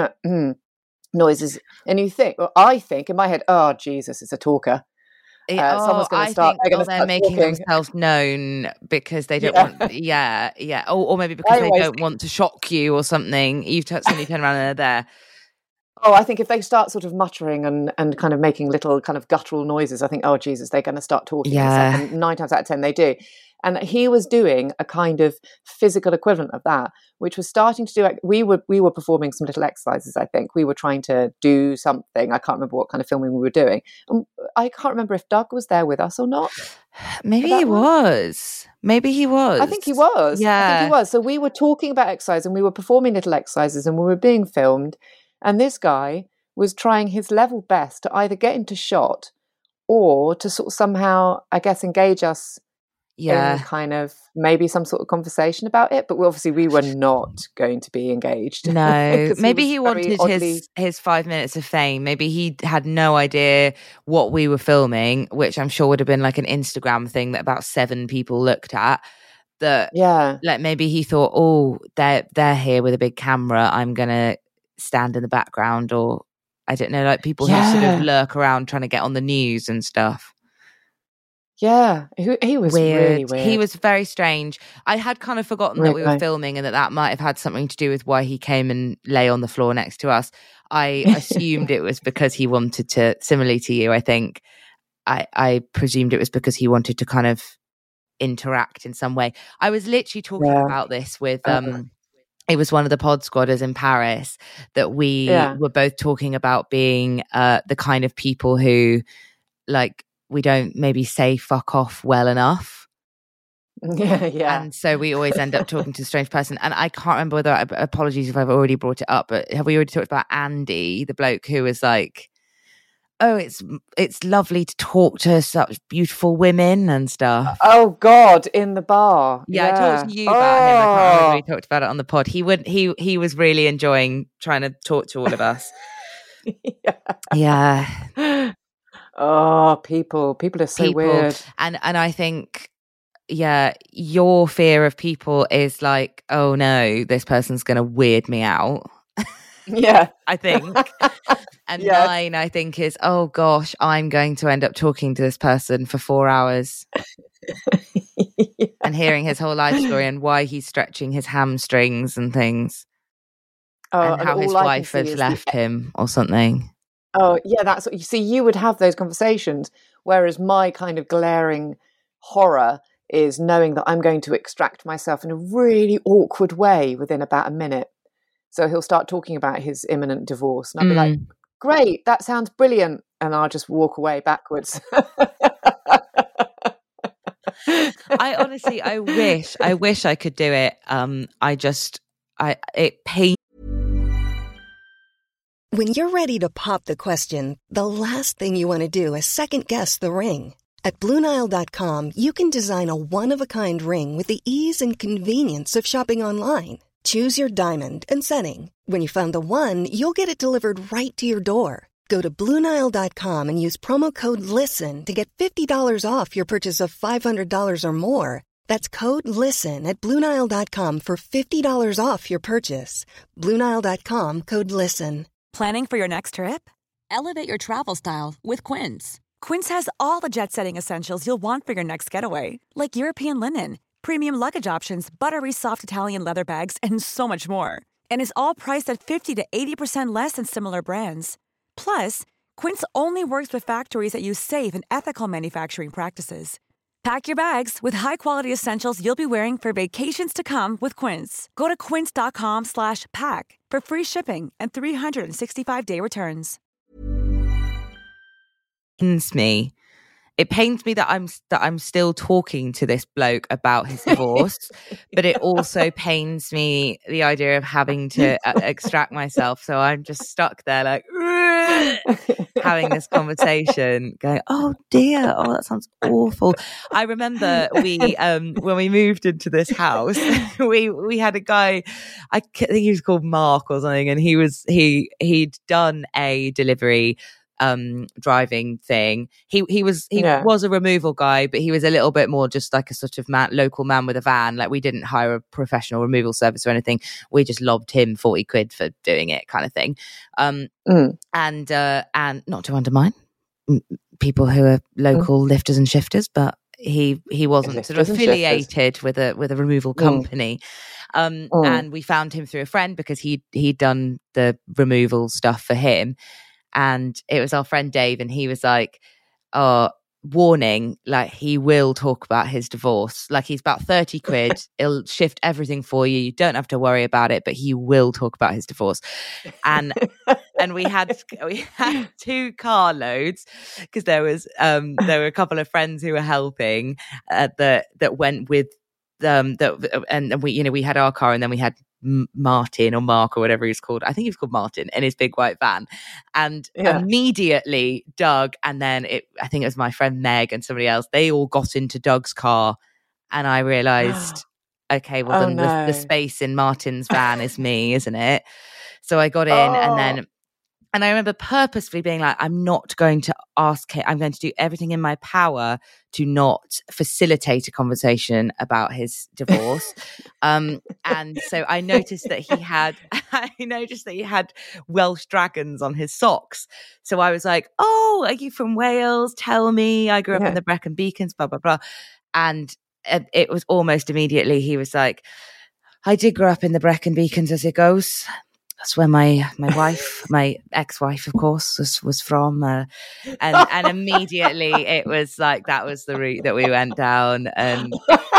noises, and I think in my head, oh Jesus, it's a talker. Someone's going to start. They're making themselves known because they don't want. Or maybe because they don't want to shock you or something. You've suddenly turn around and they're there. Oh, I think if they start sort of muttering and kind of making little kind of guttural noises, I think, oh Jesus, they're going to start talking. Yeah. And 9 times out of 10 they do. And he was doing a kind of physical equivalent of that, which was starting to do. We were performing some little exercises. I think we were trying to do something. I can't remember what kind of filming we were doing. I can't remember if Doug was there with us or not. Maybe he was. I think he was. Yeah, I think he was. So we were talking about exercise and we were performing little exercises and we were being filmed. And this guy was trying his level best to either get into shot or to sort of somehow, I guess, engage us. In kind of maybe some sort of conversation about it, but we were not going to be engaged. No, maybe he wanted his 5 minutes of fame. Maybe he had no idea what we were filming, which I'm sure would have been like an Instagram thing that about 7 people looked at. Like maybe he thought, oh, they're here with a big camera. I'm gonna stand in the background, or I don't know, like people who sort of lurk around trying to get on the news and stuff. Yeah, he was weird. Really weird. He was very strange. I had kind of forgotten that we were filming and that might have had something to do with why he came and lay on the floor next to us. I assumed it was because he wanted to, similarly to you, I think, I presumed it was because he wanted to kind of interact in some way. I was literally talking about this with... it was one of the pod squadders in Paris that we were both talking about being the kind of people who, like, we don't maybe say fuck off well enough. Yeah. And so we always end up talking to a strange person. And I can't remember whether, apologies if I've already brought it up, but have we already talked about Andy, the bloke who was like, oh, it's lovely to talk to such beautiful women and stuff. Oh God, in the bar. Yeah. I talked to you about him. I can't remember if we talked about it on the pod. He was really enjoying trying to talk to all of us. Yeah. Oh, people are so weird. And I think, your fear of people is like, oh no, this person's going to weird me out. Yeah. I think. And mine, I think, is, oh gosh, I'm going to end up talking to this person for 4 hours and hearing his whole life story and why he's stretching his hamstrings and things. And how his wife has left him or something. Oh, yeah, that's what you see. You would have those conversations, whereas my kind of glaring horror is knowing that I'm going to extract myself in a really awkward way within about a minute. So he'll start talking about his imminent divorce, and I'll be like, great, that sounds brilliant. And I'll just walk away backwards. I honestly, I wish I could do it. It pains. When you're ready to pop the question, the last thing you want to do is second-guess the ring. At BlueNile.com, you can design a one-of-a-kind ring with the ease and convenience of shopping online. Choose your diamond and setting. When you find the one, you'll get it delivered right to your door. Go to BlueNile.com and use promo code LISTEN to get $50 off your purchase of $500 or more. That's code LISTEN at BlueNile.com for $50 off your purchase. BlueNile.com, code LISTEN. Planning for your next trip? Elevate your travel style with Quince. Quince has all the jet-setting essentials you'll want for your next getaway, like European linen, premium luggage options, buttery soft Italian leather bags, and so much more. And is all priced at 50 to 80% less than similar brands. Plus, Quince only works with factories that use safe and ethical manufacturing practices. Pack your bags with high-quality essentials you'll be wearing for vacations to come with Quince. Go to quince.com/pack for free shipping and 365-day returns. It pains me that I'm still talking to this bloke about his divorce, but it also pains me the idea of having to extract myself. So I'm just stuck there like having this conversation going, oh dear, oh that sounds awful. I remember when we moved into this house, we had a guy, I think he was called Mark or something, and he'd done a delivery driving thing. He was a removal guy, but he was a little bit more just like a sort of local man with a van. Like, we didn't hire a professional removal service or anything. We just lobbed him 40 quid for doing it, kind of thing. And not to undermine people who are local lifters and shifters, but he wasn't sort of affiliated with a removal company. And we found him through a friend because he'd done the removal stuff for him. And it was our friend Dave, and he was like, warning, like, he will talk about his divorce. Like, he's about 30 quid. He'll shift everything for you. You don't have to worry about it, but he will talk about his divorce. And we had 2 car loads because there were a couple of friends who were helping that went with and we had our car, and then we had Martin or Mark or whatever he's called. I think he was called Martin, in his big white van. And immediately Doug, and then I think it was my friend Meg and somebody else, they all got into Doug's car, and I realised, okay, well the space in Martin's van is me, isn't it? So I got in, and I remember purposefully being like, I'm not going to ask him. I'm going to do everything in my power to not facilitate a conversation about his divorce. And so I noticed that he had Welsh dragons on his socks. So I was like, oh, are you from Wales? Tell me. I grew up in the Brecon Beacons, blah, blah, blah. And it was almost immediately, he was like, I did grow up in the Brecon Beacons, as it goes. That's where my wife, my ex-wife, of course, was from. And immediately it was like, that was the route that we went down. And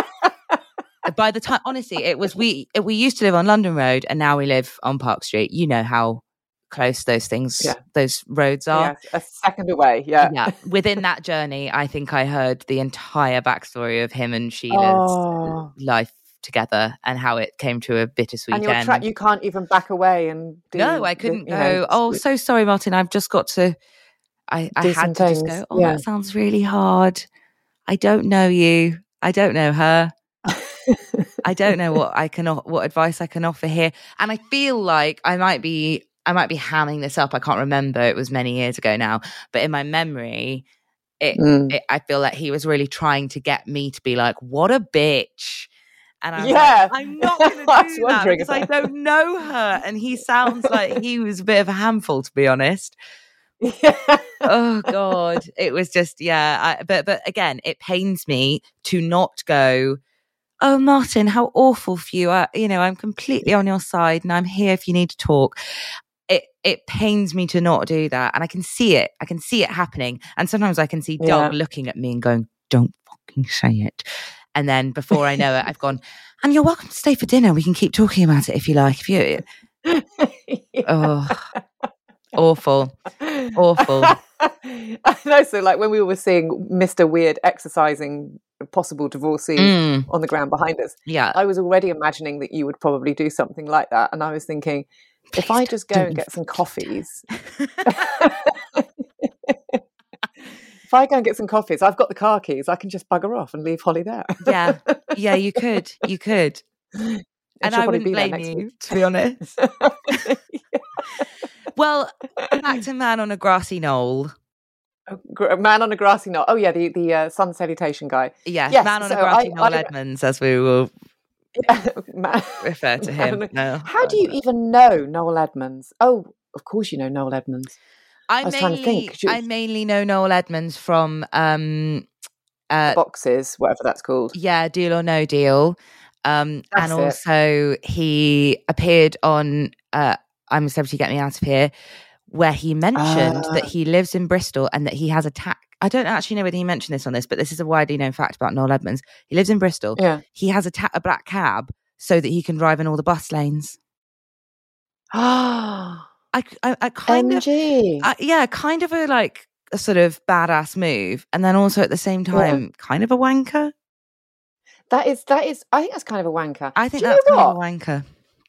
by the time, honestly, it was, we used to live on London Road, and now we live on Park Street. You know how close those roads are. Yeah, a second away. Yeah. Within that journey, I think I heard the entire backstory of him and Sheila's life together, and how it came to a bittersweet end. You can't even back away and do. No, I couldn't go, oh, so sorry, Martin, I've just got to. I had to just go, that sounds really hard. I don't know you. I don't know her. I don't know what advice I can offer here. And I feel like I might be hamming this up. I can't remember. It was many years ago now, but in my memory, I feel like he was really trying to get me to be like, what a bitch. And I'm like, I'm not going to do that because I don't know her. And he sounds like he was a bit of a handful, to be honest. Oh, God. It was just, but again, it pains me to not go, oh, Martin, how awful for you. I'm completely on your side, and I'm here if you need to talk. It pains me to not do that. And I can see it. I can see it happening. And sometimes I can see Doug looking at me and going, don't fucking say it. And then before I know it, I've gone, and you're welcome to stay for dinner. We can keep talking about it if you like. Oh, awful. I know. So, like, when we were seeing Mr. Weird exercising possible divorcee on the ground behind us, I was already imagining that you would probably do something like that. And I was thinking, if I just go and get some coffees. If I go and get some coffees, I've got the car keys. I can just bugger off and leave Holly there. Yeah, you could. And I wouldn't blame you, to be honest. Well, back to Man on a Grassy Knoll. Man on a Grassy Knoll. Oh, yeah, the sun salutation guy. Yeah, yes, Man on a Grassy Knoll Edmonds, as we will refer to him. How do you even know Noel Edmonds? Oh, of course you know Noel Edmonds. I mainly know Noel Edmonds from Boxes, whatever that's called. Yeah, Deal or No Deal. And also he appeared on I'm a Celebrity, Get Me Out of Here, where he mentioned that he lives in Bristol and that he has a I don't actually know whether he mentioned this on this, but this is a widely known fact about Noel Edmonds. He lives in Bristol. Yeah. He has a black cab so that he can drive in all the bus lanes. Ah, I kind MG. of, kind of a sort of badass move, and then also at the same time, kind of a wanker. That is. I think that's kind of a wanker. I think that's kind of a wanker.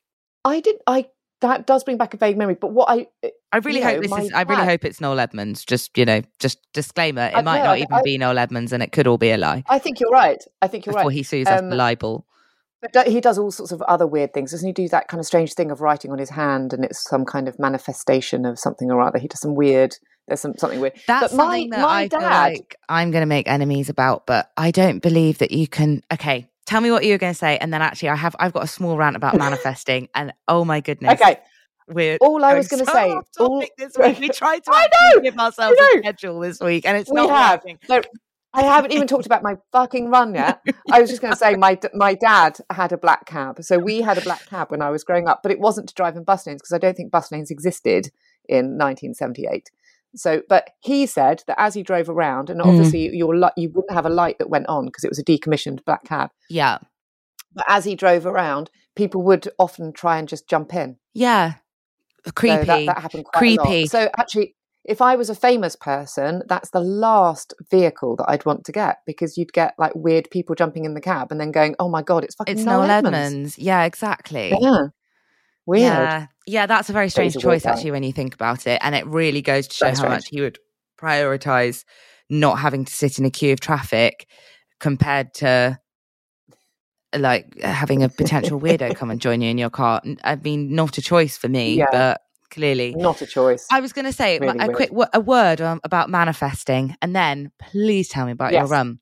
That does bring back a vague memory. But what I really hope really hope it's Noel Edmonds. Just disclaimer. It might not even be Noel Edmonds, and it could all be a lie. I think you're right. Before he sues us for libel. But he does all sorts of other weird things. Doesn't he do that kind of strange thing of writing on his hand, and it's some kind of manifestation of something or other? He does some weird. There's something weird. That's something that I feel like I'm going to make enemies about, but I don't believe that you can. Okay, tell me what you were going to say, and then actually I've got a small rant about manifesting, and oh my goodness. Okay. All I was going to say. This week. We tried to give ourselves a schedule this week, and it's not working. No, I haven't even talked about my fucking run yet. I was just going to say my dad had a black cab. So we had a black cab when I was growing up, but it wasn't to drive in bus lanes because I don't think bus lanes existed in 1978. So, but he said that as he drove around, and obviously you wouldn't have a light that went on because it was a decommissioned black cab. Yeah. But as he drove around, people would often try and just jump in. Yeah. Creepy. So that happened quite a lot. So actually, if I was a famous person, that's the last vehicle that I'd want to get, because you'd get like weird people jumping in the cab and then going, "Oh my God, it's Noel Edmonds." Yeah, exactly. Yeah. Weird. Yeah, that's a very strange choice actually when you think about it. And it really goes to show how much he would prioritise not having to sit in a queue of traffic compared to like having a potential weirdo come and join you in your car. I mean, not a choice for me, but clearly not a choice. I was going to say a word about manifesting, and then please tell me about your rum.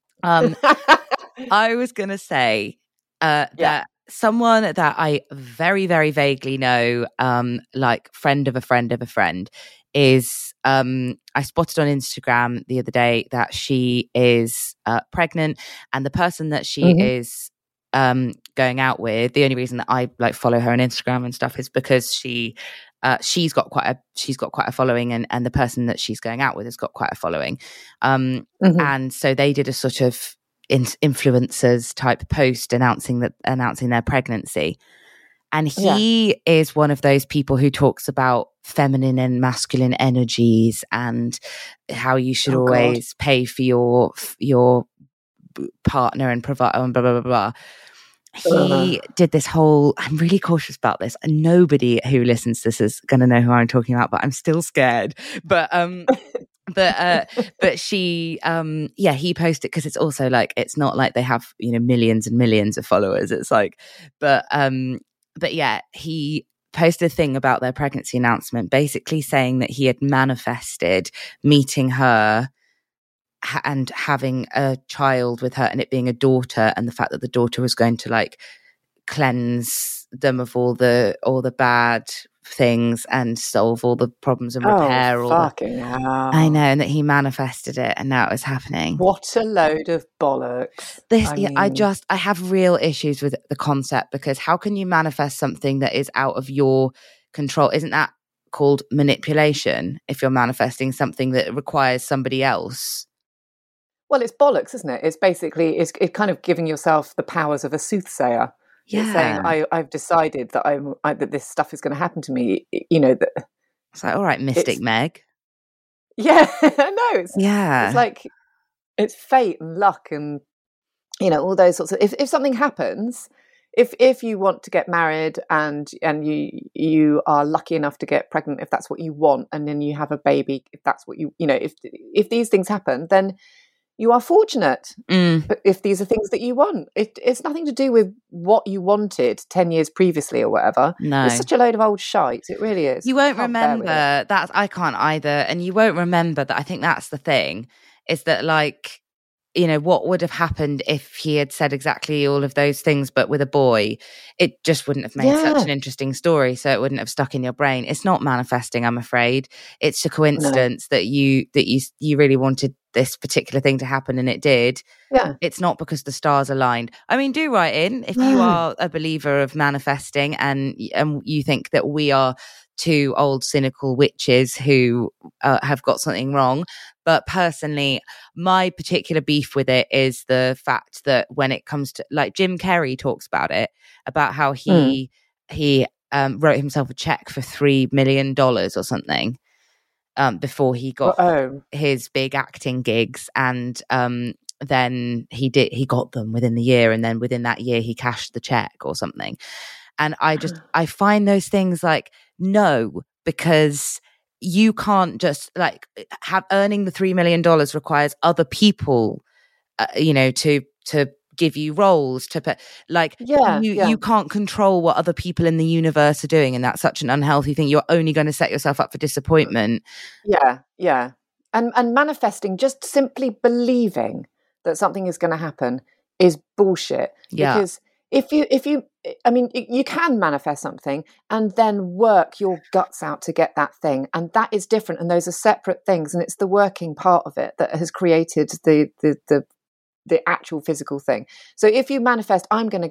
I was going to say that someone that I very, very vaguely know, like friend of a friend of a friend, is I spotted on Instagram the other day that she is pregnant, and the person that she is going out with, the only reason that I like follow her on Instagram and stuff is because she's got quite a following, and the person that she's going out with has got quite a following, and so they did a sort of influencers type post announcing their pregnancy, and he is one of those people who talks about feminine and masculine energies and how you should always pay for your partner and provide and blah blah blah blah. He did this whole, I'm really cautious about this, and nobody who listens to this is going to know who I'm talking about, but I'm still scared. But she, he posted, because it's also like, it's not like they have, millions and millions of followers. It's like, but yeah, he posted a thing about their pregnancy announcement, basically saying that he had manifested meeting her and having a child with her, and it being a daughter, and the fact that the daughter was going to like cleanse them of all the bad things and solve all the problems and repair all fucking hell. I know, and that he manifested it, and now it was happening. What a load of bollocks. I have real issues with the concept, because how can you manifest something that is out of your control? Isn't that called manipulation if you're manifesting something that requires somebody else? Well, it's bollocks, isn't it? It's basically, it's kind of giving yourself the powers of a soothsayer. Yeah. It's saying, I've decided that that this stuff is going to happen to me. That it's like, all right, Mystic Meg. Yeah, no, it's like, it's fate and luck and, all those sorts of, if something happens, if you want to get married and you are lucky enough to get pregnant, if that's what you want, and then you have a baby, if that's what if these things happen, then you are fortunate. But if these are things that you want, it's nothing to do with what you wanted 10 years previously or whatever. No. It's such a load of old shite. It really is. You won't remember that. I can't either. And you won't remember that. I think that's the thing, is that like, what would have happened if he had said exactly all of those things, but with a boy? It just wouldn't have made such an interesting story. So it wouldn't have stuck in your brain. It's not manifesting, I'm afraid. It's a coincidence that you really wanted this particular thing to happen, and it did. Yeah. It's not because the stars aligned. I mean, do write in if you are a believer of manifesting and you think that we are two old cynical witches who have got something wrong. But personally, my particular beef with it is the fact that when it comes to, like, Jim Carrey talks about it, about how he wrote himself a check for $3 million or something before he got his big acting gigs, and then he got them within the year, and then within that year he cashed the check or something. And I find those things like, no, because you can't just like earning the $3 million requires other people, to give you roles to put, like, you can't control what other people in the universe are doing, and that's such an unhealthy thing. You're only going to set yourself up for disappointment. Yeah. And manifesting, just simply believing that something is going to happen, is bullshit. Yeah. Because if you I mean, you can manifest something and then work your guts out to get that thing, and that is different, and those are separate things, and it's the working part of it that has created the actual physical thing. So if you manifest, I'm gonna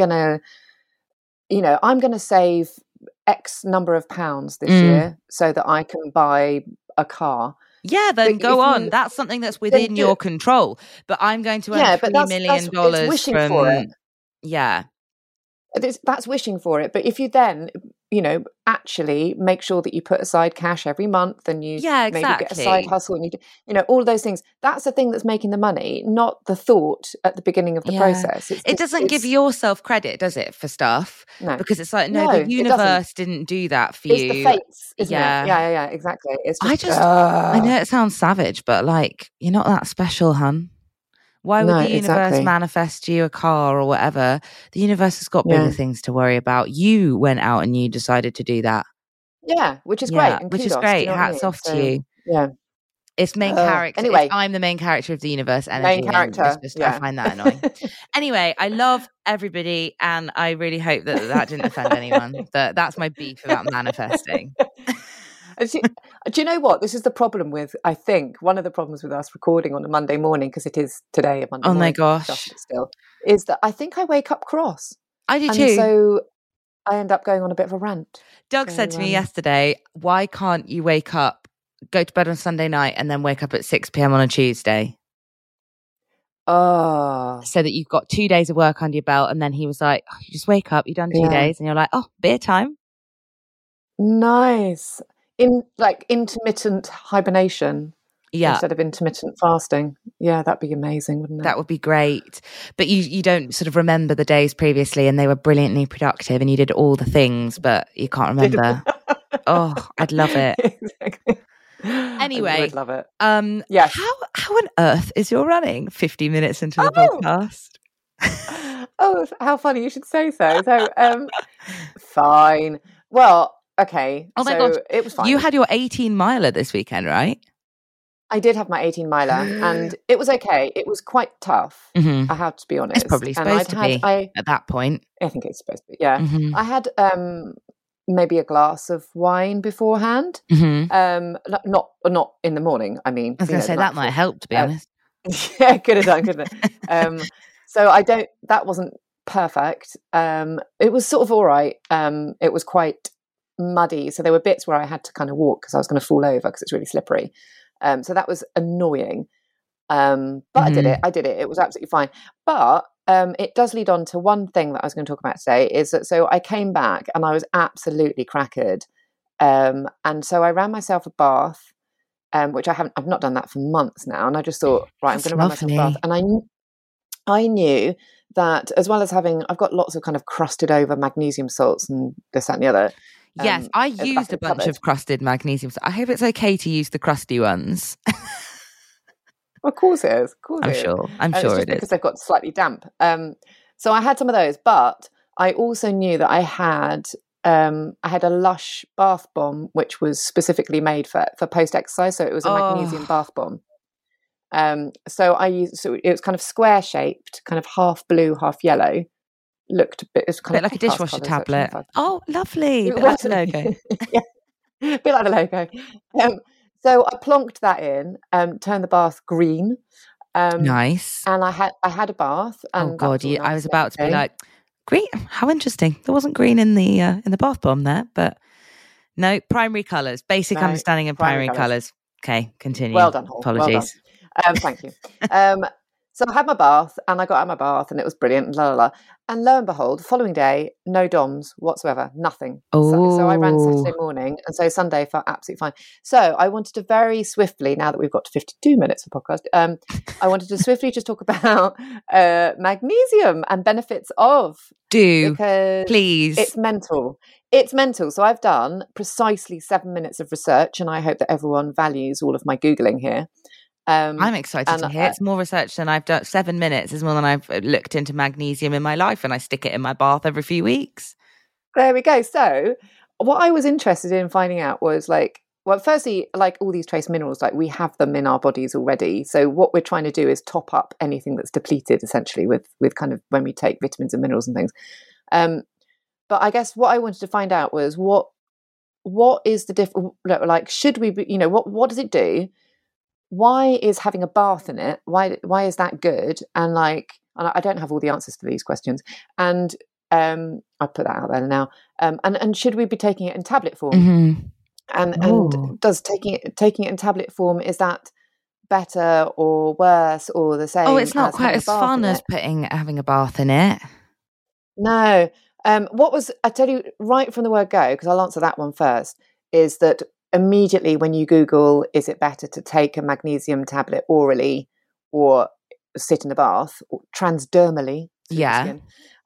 save X number of pounds this year so that I can buy a car. Yeah, then go on. That's something that's within your control. But I'm going to earn $3 million from for it. Yeah. That's wishing for it. But if you then, actually make sure that you put aside cash every month, and you maybe get a side hustle, and you all of those things, that's the thing that's making the money, not the thought at the beginning of the process. It doesn't give yourself credit, does it, for stuff? No. Because it's like, the universe didn't do that for you. It's the fates, isn't it? Yeah, exactly. It's just, I know it sounds savage, but like, you're not that special, hun. Why would the universe manifest you a car or whatever? The universe has got bigger things to worry about. You went out and you decided to do that. Yeah, which is great. And which is great. Hats off to you. Yeah. It's main character. Anyway, I'm the main character of the universe energy. Main character. I find that annoying. Anyway, I love everybody, and I really hope that didn't offend anyone. That's my beef about manifesting. Do you know what? This is the problem with, I think, one of the problems with us recording on a Monday morning, because it is today a Monday morning. Oh my gosh. Still, is that I think I wake up cross. I do too. So I end up going on a bit of a rant. Doug said to me yesterday, why can't you wake up, go to bed on Sunday night, and then wake up at 6 p.m. on a Tuesday? Oh. So that you've got 2 days of work under your belt. And then he was like, you just wake up, you've done 2 days, and you're like, oh, beer time. Nice. In like intermittent hibernation, instead of intermittent fasting. Yeah, that'd be amazing, wouldn't it? That would be great. But you don't sort of remember the days previously, and they were brilliantly productive, and you did all the things, but you can't remember. Oh, I'd love it. Exactly. Anyway, I would love it. Yes. How on earth is your running 50 minutes into the podcast? Oh, how funny you should say so. So, fine. Well. Okay. Oh my gosh. It was fine. You had your 18-miler this weekend, right? I did have my 18-miler and it was okay. It was quite tough, I have to be honest. It's probably supposed to be at that point. I think it's supposed to be, yeah. I had maybe a glass of wine beforehand. Not in the morning, I mean. I was going to say, that might help, to be honest. Yeah, could have done, couldn't it? So that wasn't perfect. It was sort of all right. It was quite muddy, so there were bits where I had to kind of walk because I was going to fall over because it's really slippery, so that was annoying, but I did it. It was absolutely fine. But it does lead on to one thing that I was going to talk about today, is that so I came back and I was absolutely crackered, and so I ran myself a bath, which I've not done that for months now, and I just thought, right, I'm going to run myself a bath. And I knew that, as well as I've got lots of kind of crusted over magnesium salts and this, that and the other. Yes, I used a bunch of crusted magnesium. I hope it's okay to use the crusty ones. Of course it is. I'm sure it is. Because they've got slightly damp. So I had some of those, but I also knew that I had a Lush bath bomb, which was specifically made for post-exercise. So it was a magnesium bath bomb. So it was kind of square shaped, kind of half blue, half yellow. Looked a bit, kind of like a dishwasher tablet. Oh, lovely. A bit like the logo. Yeah, a bit like the logo. So I plonked that in, turned the bath green. Nice. And I had a bath. And oh God, I was about to be like, green. How interesting. There wasn't green in the bath bomb there, but no, primary colours. Basic understanding of primary colours. Okay, continue. Well done, Hall. Apologies. Well done. Thank you. So I had my bath, and I got out of my bath, and it was brilliant. And lo and behold, the following day, no DOMs whatsoever, nothing. So I ran Saturday morning, and so Sunday felt absolutely fine. So I wanted to very swiftly, now that we've got to 52 minutes of podcast, I wanted to swiftly just talk about magnesium and benefits of. Because please. It's mental. It's mental. So I've done precisely 7 minutes of research, and I hope that everyone values all of my Googling here. I'm excited to hear. It's more research than I've done. 7 minutes is more than I've looked into magnesium in my life, and I stick it in my bath every few weeks. There we go. So what I was interested in finding out was firstly, like all these trace minerals, like we have them in our bodies already. So what we're trying to do is top up anything that's depleted, essentially, with kind of when we take vitamins and minerals and things. But I guess what I wanted to find out was what is the difference? Like, should we be, what does it do? Why is having a bath in it? Why is that good? And I don't have all the answers to these questions. And I'll put that out there now. And should we be taking it in tablet form? Mm-hmm. And does taking it in tablet form, is that better or worse or the same? Oh, it's not quite as fun as having a bath in it. No. I tell you right from the word go, because I'll answer that one first, is that immediately when you Google, is it better to take a magnesium tablet orally or sit in a bath or transdermally? Yeah.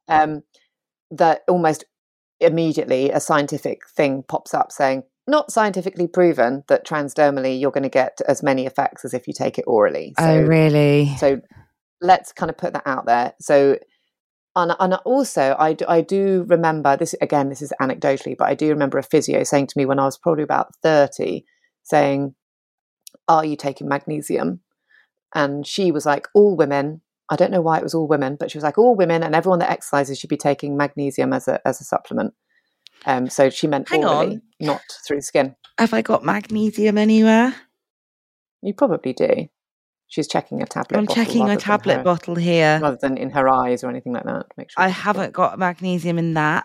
That almost immediately a scientific thing pops up saying, not scientifically proven that transdermally you're going to get as many effects as if you take it orally. So, oh, really? So let's kind of put that out there. So, and also I do remember this, again, this is anecdotally, but I do remember a physio saying to me when I was probably about 30, saying, are you taking magnesium? And she was like, all women, I don't know why it was all women, but she was like, all women and everyone that exercises should be taking magnesium as a supplement. So she meant orally, not through the skin. Have I got magnesium anywhere? You probably do. She's checking a tablet I'm bottle. Checking a tablet bottle here. Rather than in her eyes or anything like that. Make sure I haven't got magnesium in that.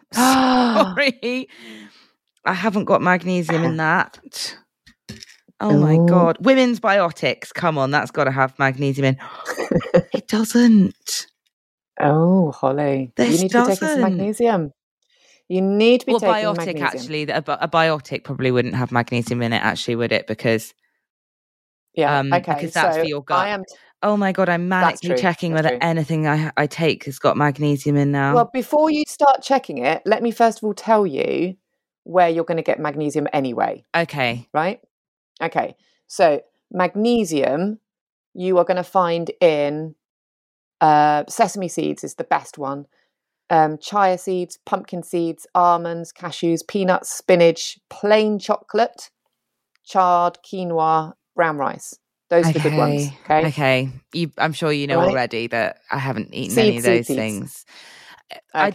Sorry. I haven't got magnesium in that. Oh my God. Women's Biotics. Come on, that's got to have magnesium in. It doesn't. Oh, Holly. You need to be taking some magnesium. You need to be taking biotic, magnesium. Actually. A biotic probably wouldn't have magnesium in it, actually, would it? Because... okay. Because that's for your gut. Oh my God, I'm manically checking whether anything I take has got magnesium in now. Well, before you start checking it, let me first of all tell you where you're going to get magnesium anyway. Okay. Right? Okay. So magnesium, you are going to find in sesame seeds is the best one. Chia seeds, pumpkin seeds, almonds, cashews, peanuts, spinach, plain chocolate, chard, quinoa, brown rice. Those are the good ones. Okay. I'm sure you know already that I haven't eaten any of those things. Okay.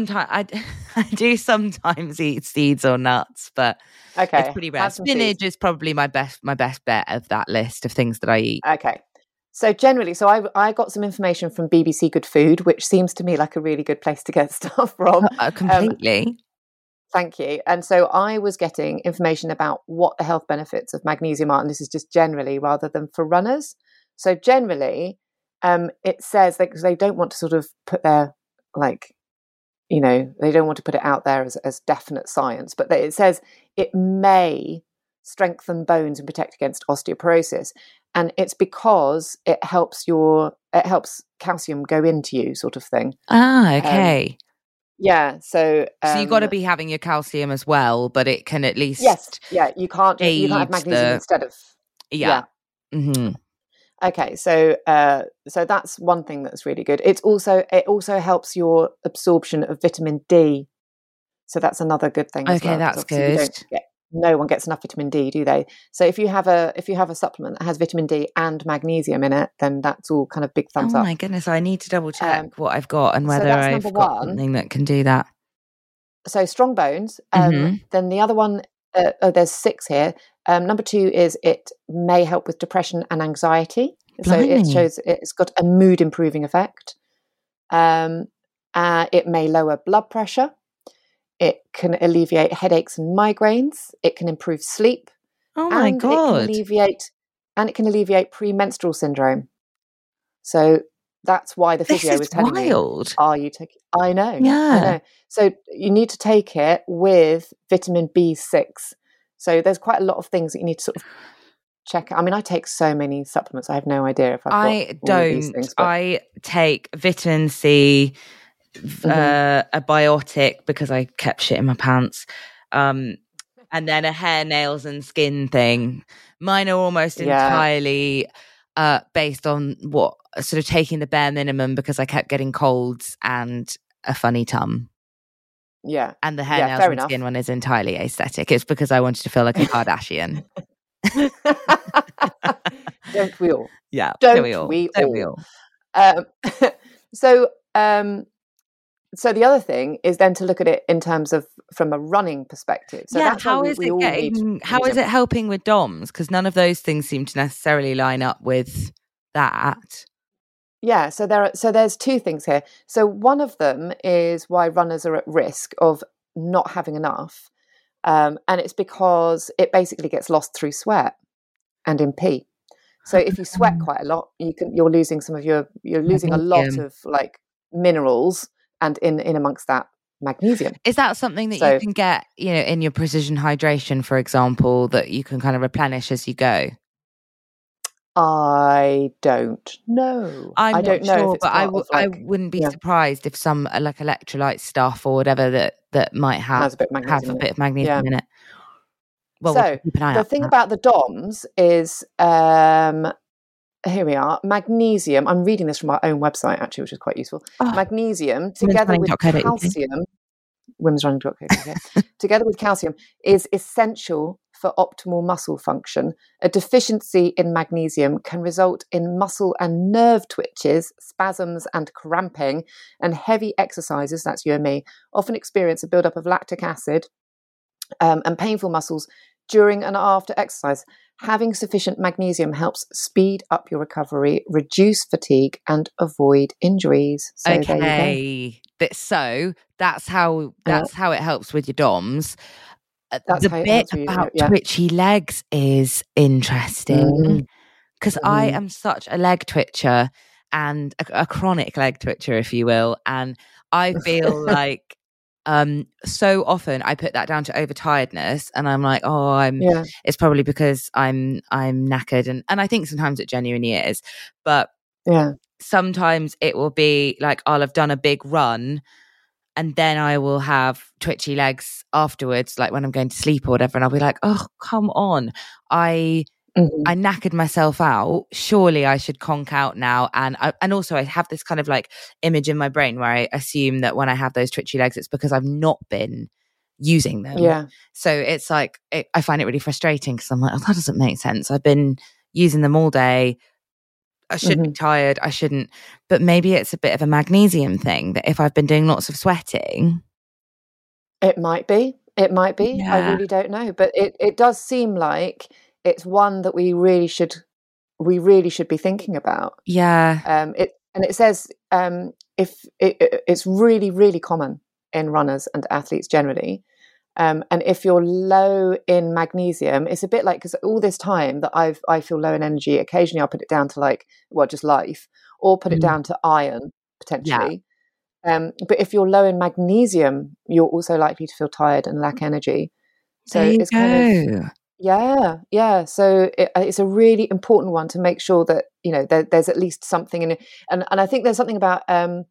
I do sometimes eat seeds or nuts, but it's pretty rare. Spinach is probably my best bet of that list of things that I eat. Okay. So generally, I got some information from BBC Good Food, which seems to me like a really good place to get stuff from. Completely. Thank you. And so I was getting information about what the health benefits of magnesium are, and this is just generally rather than for runners. So generally, it says that because they don't want to sort of put their they don't want to put it out there as definite science, but it says it may strengthen bones and protect against osteoporosis. And it's because it helps calcium go into you, sort of thing. Ah, okay. Yeah, so you've got to be having your calcium as well, but it can at least you can't have magnesium instead of Mm-hmm. Okay, so that's one thing that's really good. It also helps your absorption of vitamin D, so that's another good thing. Okay, as well, that's good. No one gets enough vitamin D, do they? So if you have a supplement that has vitamin D and magnesium in it, then that's all kind of big thumbs up. Oh my goodness, I need to double check what I've got and whether I've got something that can do that. So strong bones. Mm-hmm. Then the other one there's 6 here. Number 2 is it may help with depression and anxiety. Blimey. So it shows it's got a mood improving effect. It may lower blood pressure. It can alleviate headaches and migraines. It can improve sleep. Oh my God. It can alleviate premenstrual syndrome. So that's why the physio was telling me, are you taking? I know. Yeah. I know. So you need to take it with vitamin B6. So there's quite a lot of things that you need to sort of check. I mean, I take so many supplements. I have no idea if I've got all of these things. But I take vitamin C, a biotic because I kept shit in my pants, and then a hair, nails and skin thing. Mine are almost entirely based on what sort of taking the bare minimum because I kept getting colds and a funny tum. Yeah. And the hair, nails and skin one is entirely aesthetic. It's because I wanted to feel like a Kardashian. Don't we all? Yeah. Don't we all? So the other thing is then to look at it in terms of from a running perspective. So that's how is it helping with DOMS? Because none of those things seem to necessarily line up with that. Yeah, so there's 2 things here. So one of them is why runners are at risk of not having enough, and it's because it basically gets lost through sweat and in pee. So if you sweat quite a lot, you're losing a lot of like minerals, and in amongst that, magnesium. Is that something that you can get, in your precision hydration, for example, that you can kind of replenish as you go? I don't know. I don't know sure, if it's but I wouldn't be surprised if some like electrolyte stuff or whatever that might have a bit of magnesium in it. Well, so keep an eye the thing about the DOMS is, here we are, magnesium. I'm reading this from our own website actually, which is quite useful. Magnesium together with calcium, womensrunning.co.uk, together with calcium is essential for optimal muscle function. A deficiency in magnesium can result in muscle and nerve twitches, spasms and cramping, and heavy exercises, that's you and me, often experience a buildup of lactic acid and painful muscles during and after exercise. Having sufficient magnesium helps speed up your recovery, reduce fatigue, and avoid injuries. So okay, there you go. So that's how it helps with your DOMS. That's the bit about twitchy legs is interesting because I am such a leg twitcher and a chronic leg twitcher, if you will, and I feel like so often I put that down to overtiredness, and I'm like, it's probably because I'm knackered, and I think sometimes it genuinely is, but sometimes it will be like I'll have done a big run and then I will have twitchy legs afterwards, like when I'm going to sleep or whatever, and I'll be like, oh, come on, I knackered myself out. Surely I should conk out now. And also I have this kind of like image in my brain where I assume that when I have those twitchy legs, it's because I've not been using them. Yeah. So it's like, I find it really frustrating because I'm like, oh, that doesn't make sense. I've been using them all day. I should be tired. I shouldn't. But maybe it's a bit of a magnesium thing that if I've been doing lots of sweating. It might be. Yeah. I really don't know. But it does seem like it's one that we really should be thinking about. Yeah. It says if it's really, really common in runners and athletes generally. And if you're low in magnesium, it's a bit like, because all this time that I feel low in energy, occasionally I'll put it down to just life, or put it down to iron potentially. Yeah. But if you're low in magnesium, you're also likely to feel tired and lack energy. So it's kind of yeah. So it's a really important one to make sure that there's at least something in it, and I think there's something about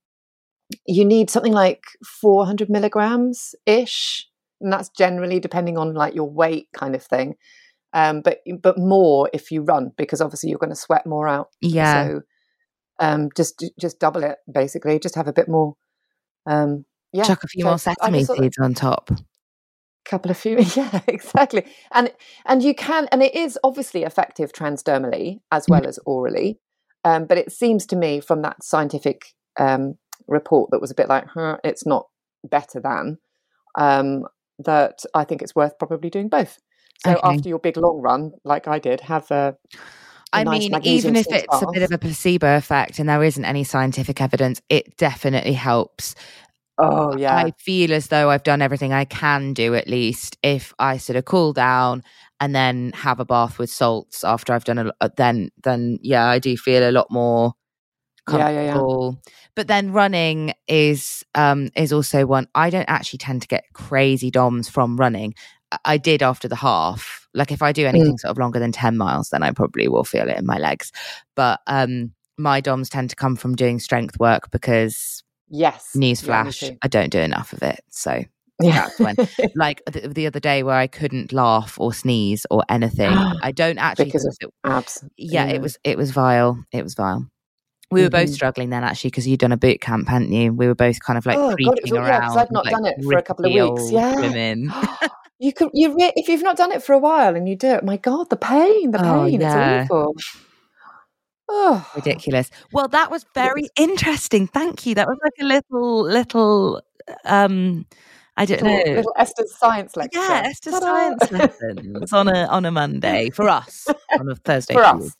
you need something like 400 milligrams ish. And that's generally depending on like your weight kind of thing. But more if you run, because obviously you're going to sweat more out. Yeah. So just double it, basically. Just have a bit more. Chuck a few more sesame seeds on top. Couple of few. Yeah, exactly. And you can, and it is obviously effective transdermally as well as orally. But it seems to me from that scientific report that was a bit like, it's not better than, that I think it's worth probably doing both. So after your big long run, like I did, have a nice mean, even if it's bath. a bit of a placebo effect and there isn't any scientific evidence, it definitely helps. Oh, yeah. I feel as though I've done everything I can do, at least if I sort of cool down and then have a bath with salts after I've done then yeah, I do feel a lot more comfortable. Yeah. But then running is also one. I don't actually tend to get crazy DOMs from running. I did after the half. Like if I do anything sort of longer than 10 miles, then I probably will feel it in my legs. But my DOMs tend to come from doing strength work because newsflash, I don't do enough of it. So that's when, like the other day where I couldn't laugh or sneeze or anything. I don't actually because of abs. Yeah, it was vile. It was vile. We were both struggling then, actually, because you'd done a boot camp, hadn't you? We were both kind of like creeping around. Yeah, because I'd not done it for a couple of weeks. Yeah, women. If you've not done it for a while and you do it, my God, the pain, it's awful. Oh, ridiculous. Well, that was very interesting. Thank you. That was like a little I don't know, little Esther's science lecture. Yeah, Esther's science lessons on a Monday for us, on a Thursday for us.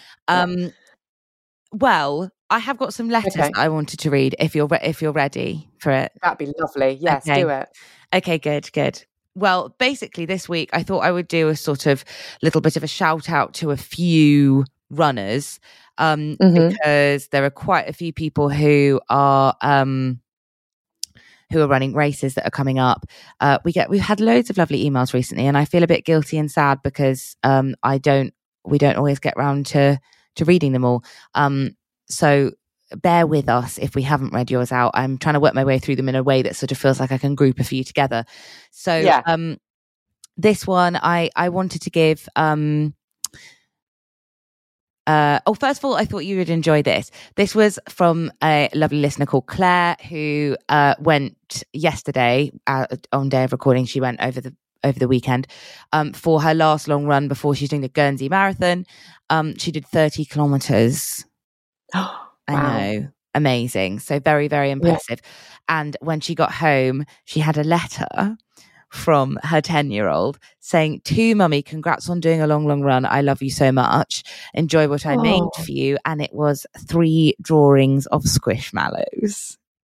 Well, I have got some letters that I wanted to read. If you're ready for it, that'd be lovely. Yes, do it. Okay, good. Well, basically, this week I thought I would do a sort of little bit of a shout out to a few runners, because there are quite a few people who are running races that are coming up. We've had loads of lovely emails recently, and I feel a bit guilty and sad because we don't always get round to reading them all. So bear with us if we haven't read yours out. I'm trying to work my way through them in a way that sort of feels like I can group a few together. So this one I wanted to give first of all, I thought you would enjoy this. This was from a lovely listener called Claire, who went yesterday on day of recording. She went over the weekend for her last long run before she's doing the Guernsey Marathon. She did 30 kilometers. Wow. I know. Amazing. So very, very impressive. Yeah. And when she got home, she had a letter from her 10-year-old saying, "To Mummy, congrats on doing a long run. I love you so much. Enjoy what I made for you." And it was 3 drawings of Squishmallows.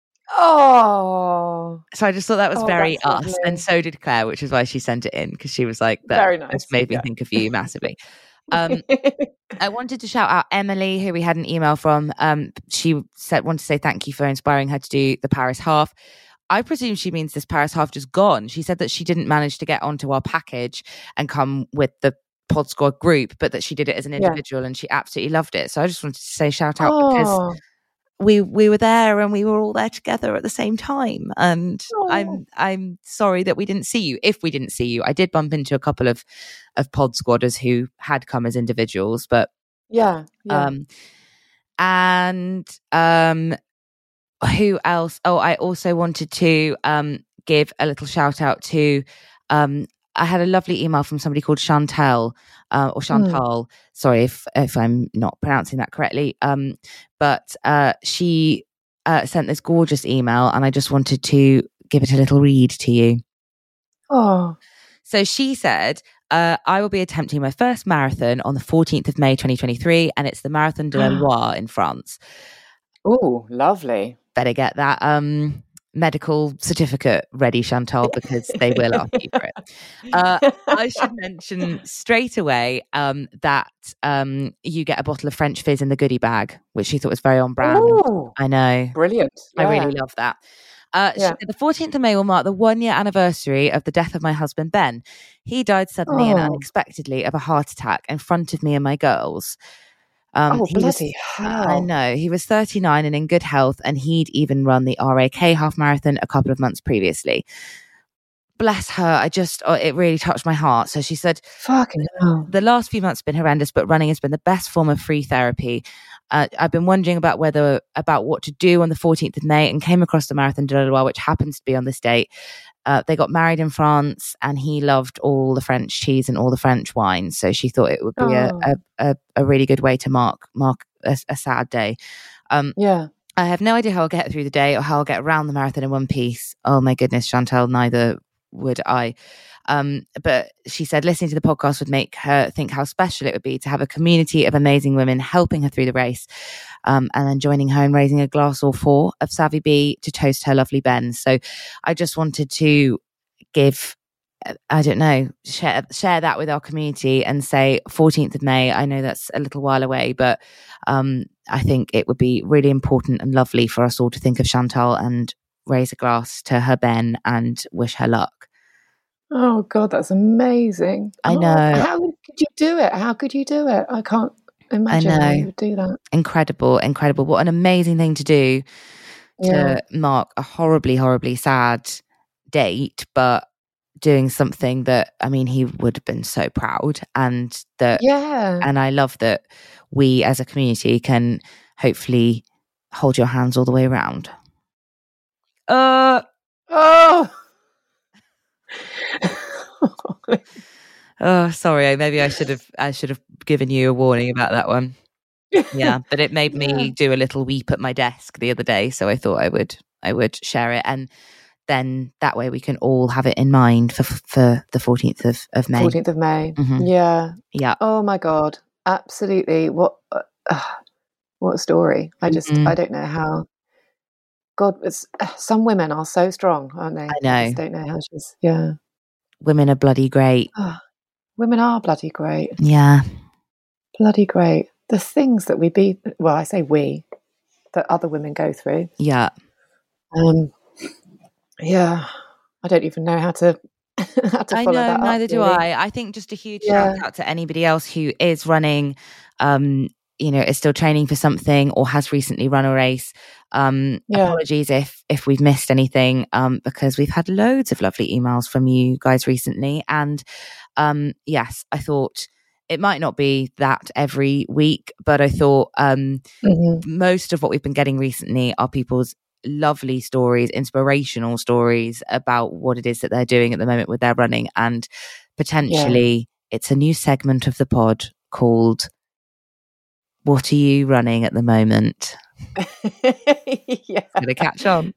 Oh, so I just thought that was very us, lovely. And so did Claire, which is why she sent it in, because she was like, "That very nice. Just made me think of you massively." I wanted to shout out Emily, who we had an email from. She wanted to say thank you for inspiring her to do the Paris half. I presume she means this Paris half just gone. She said that she didn't manage to get onto our package and come with the Pod Squad group, but that she did it as an individual and she absolutely loved it. So I just wanted to say shout out because we were there and we were all there together at the same time. And I'm sorry that we didn't see you. If we didn't see you, I did bump into a couple of Pod Squadders who had come as individuals, but who else? I also wanted to give a little shout out to I had a lovely email from somebody called Chantal or Chantal. Sorry if I'm not pronouncing that correctly. But she sent this gorgeous email, and I just wanted to give it a little read to you. Oh. So she said, I will be attempting my first marathon on the 14th of May 2023, and it's the Marathon de la Loire in France. Oh, lovely. Better get that medical certificate ready, Chantal, because they will ask you for it. I should mention straight away that you get a bottle of French fizz in the goodie bag, which she thought was very on brand. Ooh, I know. Brilliant. I really love that. She said, the 14th of May will mark the 1-year anniversary of the death of my husband, Ben. He died suddenly and unexpectedly of a heart attack in front of me and my girls. Bloody hell. I know. He was 39 and in good health, and he'd even run the RAK half marathon a couple of months previously. Bless her. It really touched my heart. So she said, fucking hell. The last few months have been horrendous, but running has been the best form of free therapy. I've been wondering about what to do on the 14th of May and came across the Marathon de la Loire, which happens to be on this date. They got married in France, and he loved all the French cheese and all the French wine. So she thought it would be a really good way to mark a sad day. I have no idea how I'll get through the day or how I'll get around the marathon in one piece. Oh my goodness, Chantal, neither would I. But she said listening to the podcast would make her think how special it would be to have a community of amazing women helping her through the race, and then joining her and raising a glass or four of Savvy Bee to toast her lovely Ben. So I just wanted to give, I don't know, share that with our community and say 14th of May. I know that's a little while away, but I think it would be really important and lovely for us all to think of Chantal and raise a glass to her Ben and wish her luck. Oh God, that's amazing. I know. How could you do it? How could you do it? I can't imagine how you would do that. Incredible. What an amazing thing to do to mark a horribly, horribly sad date, but doing something that, I mean, he would have been so proud, and I love that we as a community can hopefully hold your hands all the way around. Oh, sorry. Maybe I should have given you a warning about that one. Yeah, but it made me do a little weep at my desk the other day, so I thought I would share it, and then that way we can all have it in mind for the 14th of May. 14th of May. Mm-hmm. Yeah. Oh my God, absolutely. What a story. I don't know how. God, some women are so strong, aren't they? I know. I just don't know how she's. Women are bloody great. Women are bloody great. Yeah. Bloody great. The things that I say that other women go through. Yeah. Yeah. I don't even know how to follow I know, that up. Neither do I. I think just a huge shout out to anybody else who is running, is still training for something or has recently run a race. Apologies if we've missed anything, because we've had loads of lovely emails from you guys recently. And yes, I thought it might not be that every week, but I thought most of what we've been getting recently are people's lovely stories, inspirational stories about what it is that they're doing at the moment with their running. And potentially it's a new segment of the pod called What Are You Running at the Moment? Gonna catch on.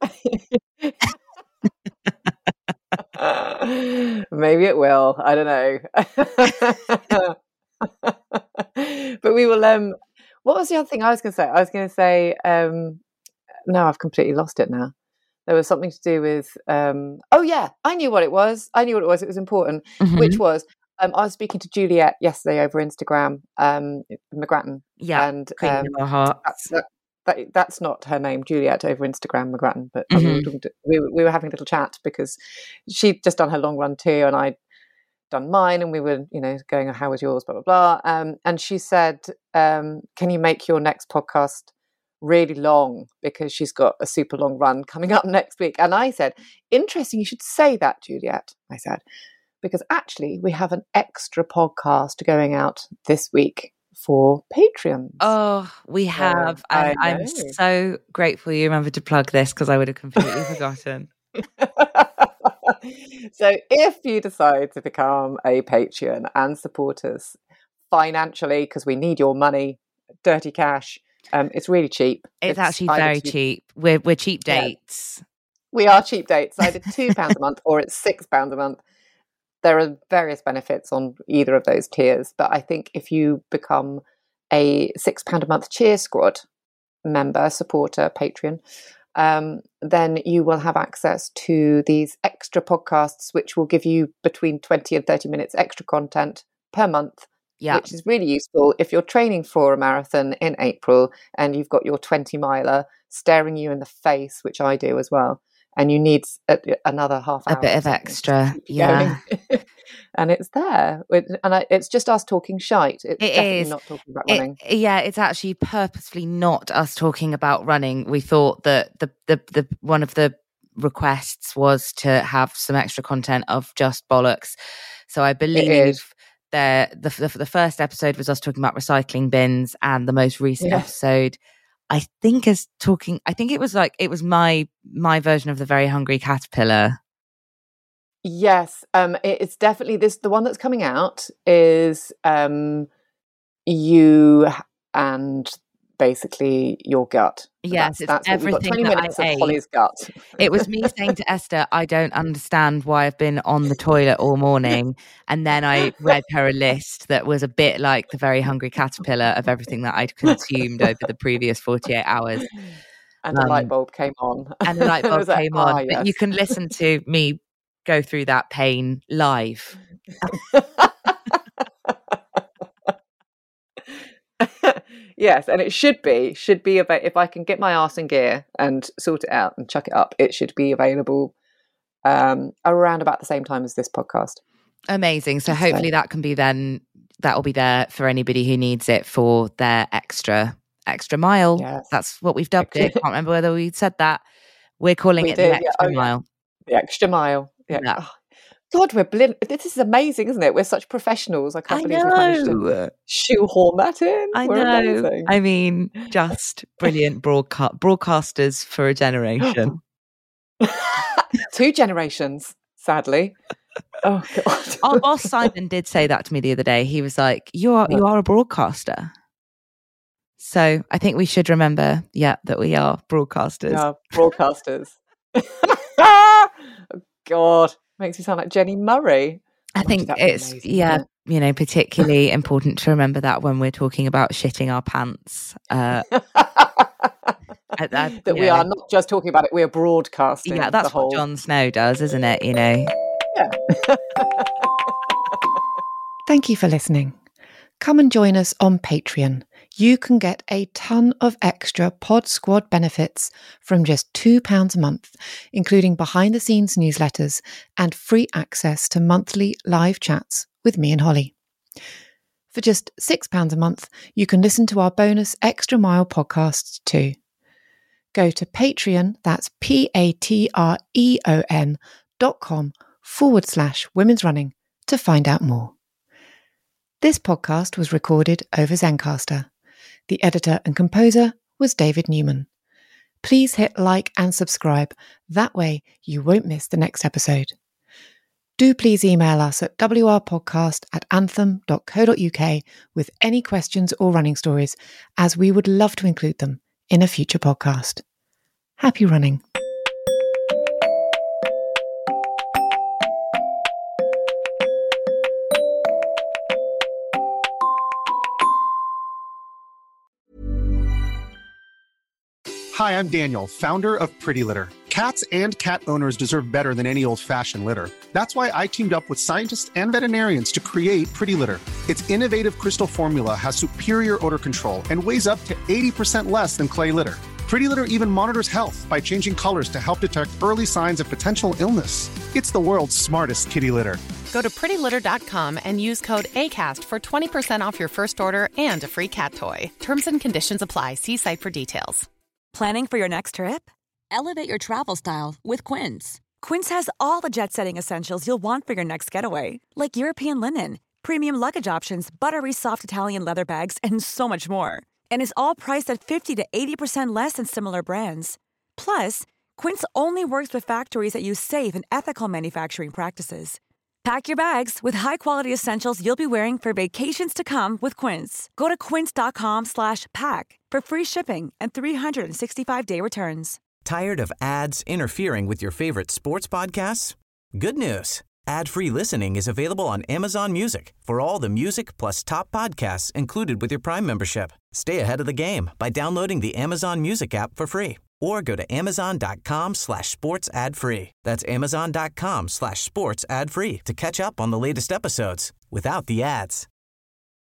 Maybe it will. I don't know. But we will. What was the other thing I was going to say? I was going to say. No, I've completely lost it now. There was something to do with. I knew what it was. It was important, which was. I was speaking to Juliet yesterday over Instagram, McGrattan. Yeah, and our hearts. That's not her name, Juliet over Instagram, McGrattan. But we were having a little chat because she'd just done her long run too, and I'd done mine, and we were, going, how was yours, blah blah blah. And she said, "Can you make your next podcast really long, because she's got a super long run coming up next week?" And I said, "Interesting, you should say that, Juliet." I said, because actually we have an extra podcast going out this week for Patreons. Oh, we have. And I'm so grateful you remembered to plug this, because I would have completely forgotten. So if you decide to become a Patreon and support us financially, because we need your money, dirty cash, it's really cheap. It's actually very cheap. We're cheap dates. We are cheap dates. Either £2 a month or it's £6 a month. There are various benefits on either of those tiers, but I think if you become a £6 a month Cheer Squad member, supporter, Patreon, then you will have access to these extra podcasts, which will give you between 20 and 30 minutes extra content per month, which is really useful if you're training for a marathon in April and you've got your 20-miler staring you in the face, which I do as well. And you need another half hour. A bit of extra, And it's there. It's just us talking shite. It's definitely not talking about running. It's actually purposefully not us talking about running. We thought that the one of the requests was to have some extra content of just bollocks. So I believe the first episode was us talking about recycling bins, and the most recent episode I think it was my version of the Very Hungry Caterpillar. Yes, it's definitely this. The one that's coming out is you and basically your gut. Yes, that's everything 20 minutes of Holly's gut. It was me saying to Esther, I don't understand why I've been on the toilet all morning. And then I read her a list that was a bit like the Very Hungry Caterpillar of everything that I'd consumed over the previous 48 hours. And a light bulb came on. And the light bulb came on. Yes. But you can listen to me go through that pain live. Yes, and it should be about, if I can get my arse in gear and sort it out and chuck it up, it should be available around about the same time as this podcast. Amazing. So hopefully that will be there for anybody who needs it for their extra mile. Yes. That's what we've dubbed it. Can't remember whether we said that. We're calling it the extra mile. The extra mile. Yeah. Oh, God, this is amazing, isn't it? We're such professionals. I can't believe we've managed to shoehorn that in. We're know. Amazing. I mean, just brilliant broadcasters for a generation. 2 generations, sadly. Oh God. Our boss Simon did say that to me the other day. He was like, "You are a broadcaster." So I think we should remember, that we are broadcasters. Yeah, broadcasters. Oh, God. Makes me sound like Jenny Murray. I think it's amazing, particularly important to remember that when we're talking about shitting our pants. That we are not just talking about it, we are broadcasting. Yeah, that's what Jon Snow does, isn't it? Yeah. Thank you for listening. Come and join us on Patreon. You can get a ton of extra Pod Squad benefits from just £2 a month, including behind-the-scenes newsletters and free access to monthly live chats with me and Holly. For just £6 a month, you can listen to our bonus Extra Mile podcasts too. Go to Patreon, that's patreon.com/women's running to find out more. This podcast was recorded over Zencastr. The editor and composer was David Newman. Please hit like and subscribe. That way you won't miss the next episode. Do please email us at wrpodcast@anthem.co.uk with any questions or running stories, as we would love to include them in a future podcast. Happy running. Hi, I'm Daniel, founder of Pretty Litter. Cats and cat owners deserve better than any old-fashioned litter. That's why I teamed up with scientists and veterinarians to create Pretty Litter. Its innovative crystal formula has superior odor control and weighs up to 80% less than clay litter. Pretty Litter even monitors health by changing colors to help detect early signs of potential illness. It's the world's smartest kitty litter. Go to prettylitter.com and use code ACAST for 20% off your first order and a free cat toy. Terms and conditions apply. See site for details. Planning for your next trip? Elevate your travel style with Quince. Quince has all the jet-setting essentials you'll want for your next getaway, like European linen, premium luggage options, buttery soft Italian leather bags, and so much more. And is all priced at 50 to 80% less than similar brands. Plus, Quince only works with factories that use safe and ethical manufacturing practices. Pack your bags with high-quality essentials you'll be wearing for vacations to come with Quince. Go to quince.com/pack for free shipping and 365-day returns. Tired of ads interfering with your favorite sports podcasts? Good news. Ad-free listening is available on Amazon Music for all the music plus top podcasts included with your Prime membership. Stay ahead of the game by downloading the Amazon Music app for free or go to amazon.com/sports ad free. That's amazon.com/sports ad free to catch up on the latest episodes without the ads.